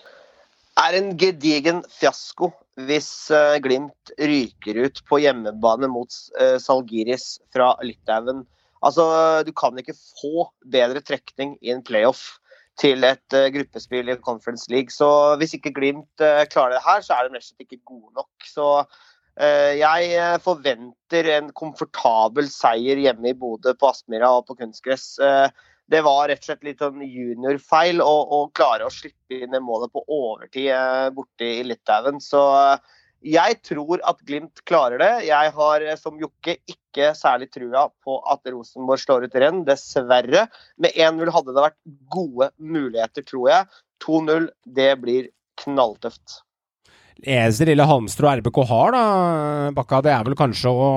Er en gedigen fiasko hvis uh, Glimt ryker ut på hjemmebane mot uh, Zalgiris fra Litauen. Altså, du kan ikke få bedre trekning i en playoff til et uh, gruppespill i Conference League. Så hvis ikke Glimt uh, klarer det her, så er de rett og slett ikke gode nok. Så uh, jeg forventer en komfortabel seier hjemme i Bodø på Aspmyra og på kunstgress. Uh, det var rett og slett litt sånn juniorfeil å, å klare å slippe inn det målet på overtid uh, borte i Litauen. Så uh, jeg tror at Glimt klarer det. Jeg har som Jokke ikke særlig trua på at Rosenborg slår ut Renn, dessverre. Med en null hadde det vært gode muligheter, tror jeg. to null, det blir knalltøft. Det eneste lille Halmstrå R B K har da, Bakka, det er vel kanskje å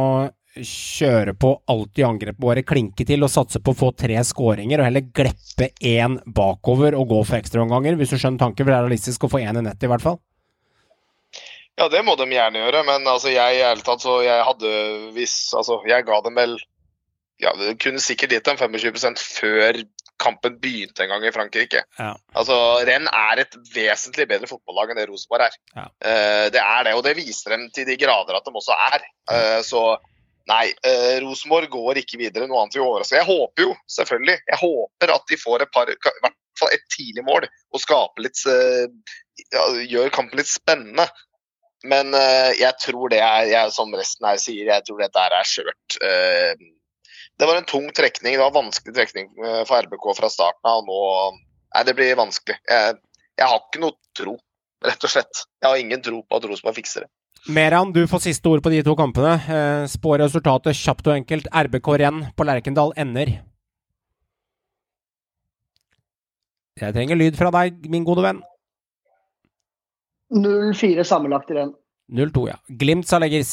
kjøre på alt i angrep, bare klinke til og satse på å få tre skåringer, og heller gleppe en bakover og gå for ekstra omganger, hvis du skjønner tanken, for det er realistisk å få en i nett i hvert fall. Ja, det må de gjerne gjøre, men altså, jeg, ærlig talt, så jeg hadde hvis, altså, jeg ga dem vel, ja, det kunne sikkert gitt dem tjuefem prosent før kampen begynte en gang i Frankrike. Ja. Altså, Renn er et vesentlig bedre fotballag enn det Rosenborg er. Ja. Uh, det er det, og det viser dem til de grader at de også er. Uh, så, nei, uh, Rosenborg går ikke videre noe annet i år. Så jeg håper jo, selvfølgelig, jeg håper at de får et par, i hvert fall et tidlig mål, og skaper litt, uh, ja, gjør kampen litt spennende. Men uh, jeg tror det er, jeg, som resten her sier, jeg tror dette er skjørt. Uh, det var en tung trekning, det var en vanskelig trekning uh, for R B K fra starten av, og nå, nei, det blir vanskelig. Jeg, jeg har ikke noe tro, rett og slett. Jeg har ingen tro på at Rosenborg fikser det. Meran, du får siste ord på de to kampene. Uh, spår resultatet kjapt og enkelt. R B K Renn på Lerkendal ender. Jeg trenger lyd fra deg, min gode venn. null fire sammenlagt i den. null to, ja. Glimt Zalgiris.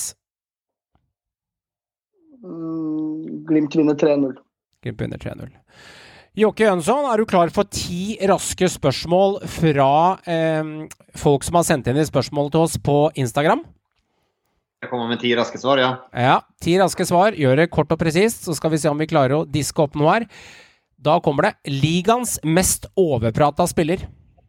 Mm, Glimt vinner tre null. Glimt vinner tre null. Jokke Jønsson, er du klar for ti raske spørsmål fra eh, folk som har sendt inn i spørsmål til oss på Instagram? Jeg kommer med ti raske svar, ja. Ja, ti raske svar. Gjør det kort og presist, så skal vi se om vi klarer å diske opp noe her. Da kommer det Ligans mest overprata spiller.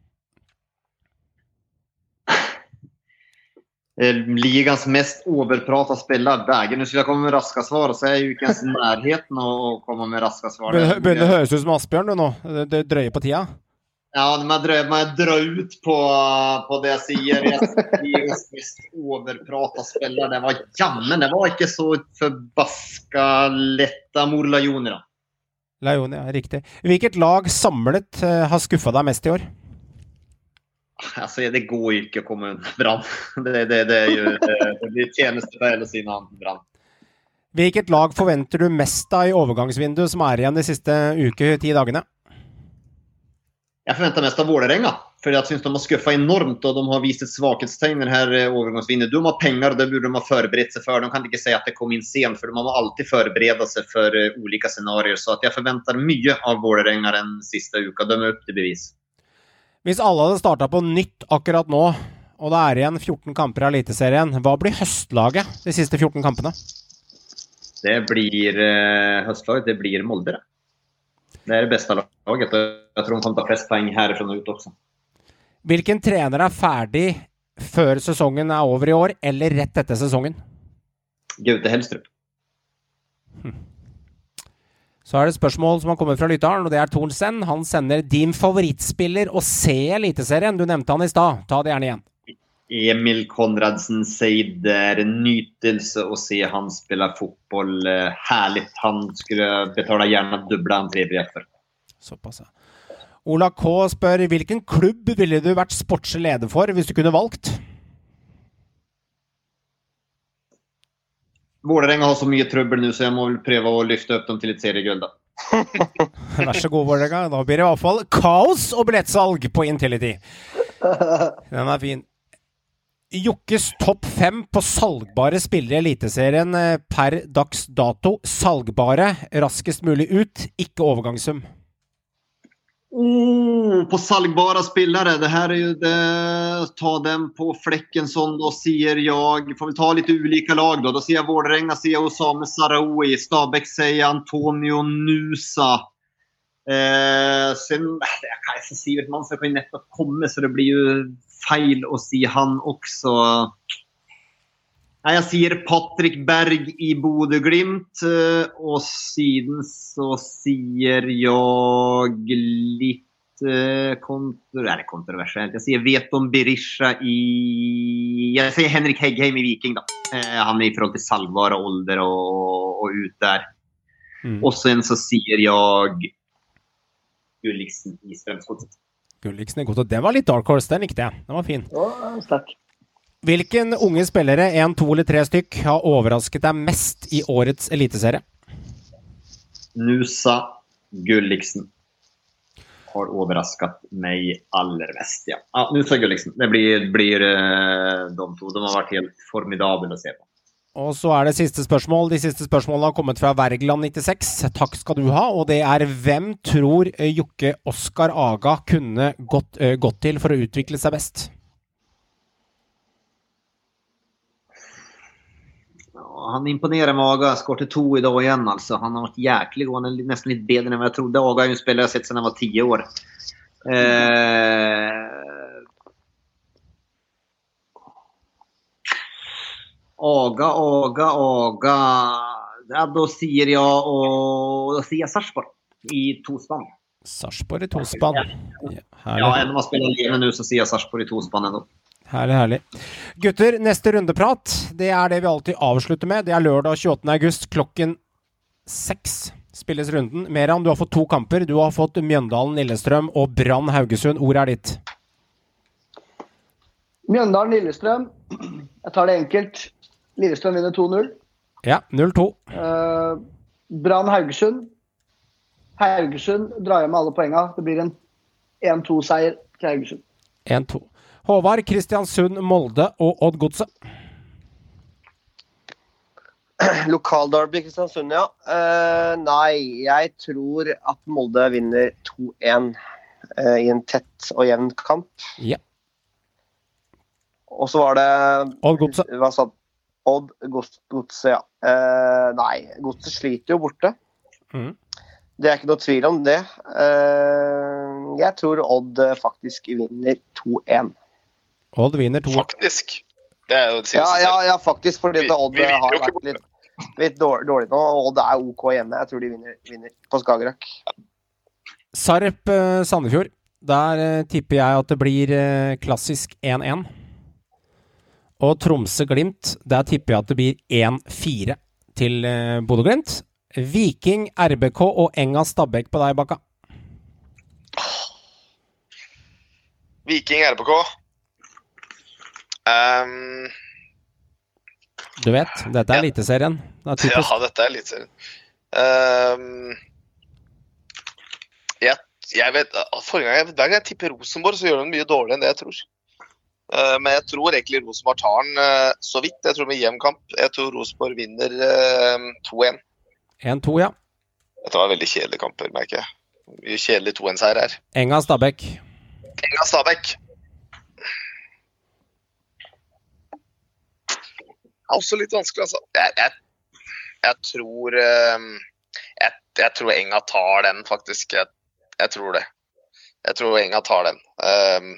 Ligans mest overprata spiller. Dagen, nu skulle jeg komme med raska svar, så er jeg jo ikke ens nærheten å komme med raska svar. Begynner å høres ut som Asbjørn du nå. Det, det drøyer på tida. Ja, man drar, man drar ut på, på det jeg sier. Ligans mest overprata spiller. Det var jammen, det var ikke så forbaska letta mor Lajoni da. Lajoni, ja, riktig. Hvilket lag samlet uh, har skuffet deg mest i år? Altså, det går ikke å komme under Brann. Det, det, det, er jo, det, det blir tjenestefeil å si noe annet Brann. Hvilket lag forventer du mest av i overgangsvinduet som er igjen de siste uke, ti dagene? Jeg forventer mest av Vålerenga, for jeg synes de har skuffet enormt, og de har vist et svakhetstegn i det her overgangsvinduet. De har penger, det burde de ha forberedt seg for. De kan ikke si at det kom inn sent, for de må alltid forberede seg for olika scenarier. Så at jeg forventer mye av Vålerenga den siste uka. De er opp til bevis. Hvis alle hadde startet på nytt akkurat nå, og det er igjen fjorten kamper i Eliteserien, hva blir høstlaget de siste fjorten kampene? Det blir uh, høstlaget, det blir Molde. Det er det beste laget, og jeg tror de kan ta flest poeng herifra og ut også. Hvilken trener er ferdig før sesongen er over i år, eller rett etter sesongen? Gaute Helstrup. Hm. Så er det spørsmål som har kommet fra lytteren, og det er Tornsen. Han sender din favorittspiller og se Eliteserien. Du nevnte han i stad. Ta det gjerne igjen. Emil Konradsen sier det er en nytelse å se han spille fotball. Herligt. Han skulle betale gjerne dubbla entrébiljett for. Såpass, ja. Ola K. spør, hvilken klubb ville du vært sportslig leder for hvis du kunne valgt? Vålerenga har så mye trøbbel nå, så jeg må vel prøve å lyfte opp dem til et seriegull da. Vær så god, Vålerenga. Da blir det i hvert fall kaos og billettsalg på Intility. Den er fin. Jokkes topp fem på salgbare spillere i Eliteserien per dags dato. Salgbare, raskest mulig ut, ikke overgangssum. Oh, på salgbara spillere, det her er jo det, ta dem på flekken sånn, då sier jeg, får vi ta litt ulike lag då, då sier jeg Vålerenga, sier jeg Osame Sarawi, Stabæk sier Antonio Nusa, eh, sen, det kan jeg si, Sivert Mannsson kan jo nettopp komme, så det blir jo feil å si han også. Nei, jeg sier Patrick Berg i Bodø Glimt, og siden så sier jeg litt kontro... Nei, kontroversielt. Jeg sier Veton Berisha i... Jeg sier Henrik Heggheim i Viking da. Han er i forhold til salgbare ålder og, og ut der. Mm. Og sen så sier jeg Gulliksen i Strømsgodset. Gulliksen i Godset. Det var litt dark horse, den likte jeg. Den var fin. Ja, sterk. Hvilken unge spillere, en, to eller tre stykk, har overrasket deg mest i årets eliteserie? Nusa Gulliksen har overrasket meg aller mest, ja. Ja, Nusa Gulliksen. Det blir, blir uh, de to. De har vært helt formidabel å se på. Og så er det siste spørsmål. De siste spørsmålene har kommet fra Wergeland nittiseks. Takk skal du ha. Og det er, hvem tror Jokke Oskar Aga kunne gått, uh, gått til for å utvikle seg best? Han imponerer med Aga, skårte to i dag igjen altså. Han har vært jæklig god, han er nesten litt bedre enn jeg trodde. Aga er jo en spiller jeg har sett siden han var tio år. Eh... Aga, Aga, Aga. Ja, da sier jeg, og da sier jeg Sarpsborg i tospann. Sarpsborg i tospann. Ja, ja enn om man spiller alene nå, så sier jeg Sarpsborg i tospann enda. Herlig, herlig. Gutter, neste rundeprat, det er det vi alltid avslutter med. Det er lørdag tjueåttende august klokken seks spilles runden. Meran, du har fått to kamper. Du har fått Mjøndalen, Lillestrøm og Brann Haugesund. Ordet er ditt. Mjøndalen, Lillestrøm. Jeg tar det enkelt. Lillestrøm vinner to null. Ja, null to. Uh, Brann Haugesund. Haugesund drar hjem med alle poengene. Det blir en en to seier til Haugesund. en to. Håvard, Kristiansund, Molde og Odd Godset. Lokalderby Kristiansund, ja. Uh, nei, jeg tror at Molde vinner to en uh, i en tett og jevn kamp. Ja. Og så var det... Odd Godset. Hva sa Odd, Godset, ja. Uh, nei, Godset sliter jo borte. Mm. Det er ikke noe tvil om det. Uh, jeg tror Odd faktisk vinner to en. Odd vinner to. Faktisk. Det er jo det ja, ja, ja, faktisk, fordi vi, Odd vi har vært litt, litt dårlig, dårlig nå, og Odd er OK hjemme. Jeg tror de vinner, vinner på Skagerrak. Sarp uh, Sandefjord. Der uh, tipper jeg at det blir uh, klassisk en en. Og Tromsø-Glimt, der tipper jeg at det blir en fire til uh, Bodø-Glimt. Viking, R B K og Enga Stabæk på deg, Bakka. Viking, R B K. Um, du vet, dette er ja. Eliteserien. Det er ja, dette er Eliteserien. Um, jeg, jeg vet, forrige gang jeg, hver gang jeg tipper Rosenborg, så gjør de mye dårligere enn det jeg tror. Uh, men jeg tror egentlig Rosenborg tar den uh, så vidt. Jeg tror med hjemkamp. Jeg tror Rosenborg vinner uh, to en. en to, ja. Dette var veldig kjedelige kamper, merker jeg. Mye kjedelig to en-seier her. Enga Stabæk. Enga Stabæk. Det er også litt vanskelig, altså. Jeg, jeg, jeg tror uh, jeg, jeg tror Enga tar den, faktisk. Jeg, jeg tror det. Jeg tror Enga tar den. Uh,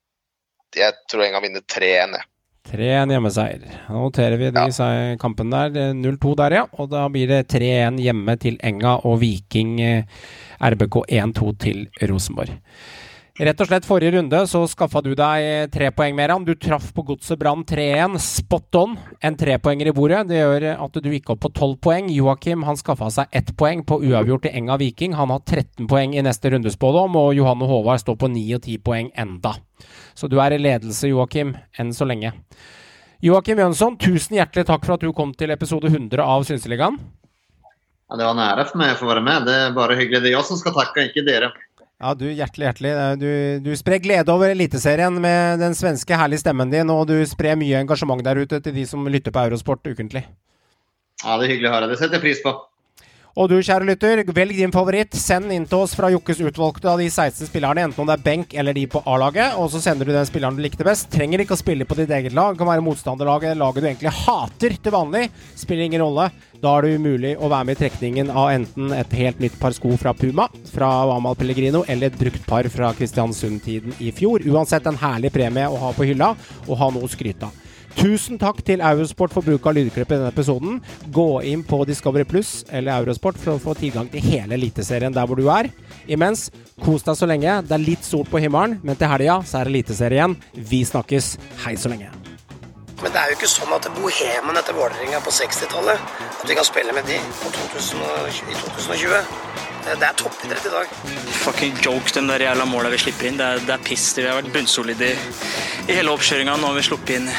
Jeg tror Enga vinner tre en. tre en hjemmeseier. Nå noterer vi de ja. kampen der. null to der, ja. Og da blir det tre en hjemme til Enga og Viking R B K en to til Rosenborg. Rett og slett forrige runde så skaffet du deg tre poeng mer. Du traff på Godset Brann tre en. Spot on. En tre poenger i bordet. Det gjør at du gikk opp på tolv poeng. Joakim, han skaffet seg ett poeng på uavgjort til Enga Viking. Han har tretten poeng i neste rundespådom, og Johan og Håvard står på ni og ti poeng enda. Så du er i ledelse, Joakim, enn så lenge. Joakim Jønsson, tusen hjertelig takk for at du kom til episode hundre av Synseligaen. Ja, det var nære for meg å få være med. Det er bare hyggelig. Det er jeg som skal takke, ikke dere. Ja, du, hjertelig, hjertelig. Du, du sprer glede over Eliteserien med den svenske herlige stemmen din, og du sprer mye engasjement der ute til de som lytter på Eurosport ukentlig. Ja, det er hyggelig å høre. Det setter jeg pris på. Og du, kjære lytter, velg din favoritt. Send inn til oss fra Jokkes utvalgte av de seksten spillerne, enten om det er benk eller de på A-laget, og så sender du den spilleren du likte best. Trenger ikke å spille på ditt eget lag, kan være motstanderlaget, laget du egentlig hater til vanlig. Spiller ingen rolle. Da er det umulig å være med i trekningen av enten et helt nytt par sko fra Puma, fra Amal Pellegrino, eller et brukt par fra Kristiansund-tiden i fjor. Uansett en herlig premie å ha på hylla, og ha noe å skryte av. Tusen takk til Eurosport for bruk av lydklipp i denne episoden. Gå inn på Discovery Plus eller Eurosport for å få tilgang til hele Eliteserien der hvor du er. Imens, kos deg så lenge. Det er litt sol på himmelen, men til helga så er det Eliteserie igjen. Vi snakkes. Hei så lenge. Men det er jo ikke sånn at bohemen etter Vålerenga på sekstitallet, at vi kan spille med de på to tusen og tjue, i to tusen og tjue. Det er toppidrett i dag. Fucking joke, den der jævla målet vi slipper inn. Det er, det er piss. Vi har vært bunnsolide i, i hele oppkjøringen. Nå har vi sluppet inn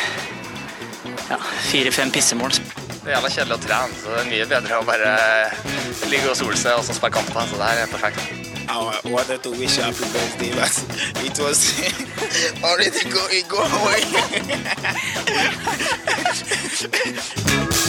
ja, fire-fem pissemål. Det er jævla kjedelig å trene, så det er mye bedre å bare ligge og sole seg og så spille kamper, så det her er perfekt. I wanted to wish you happy birthday, but it was already going, go away.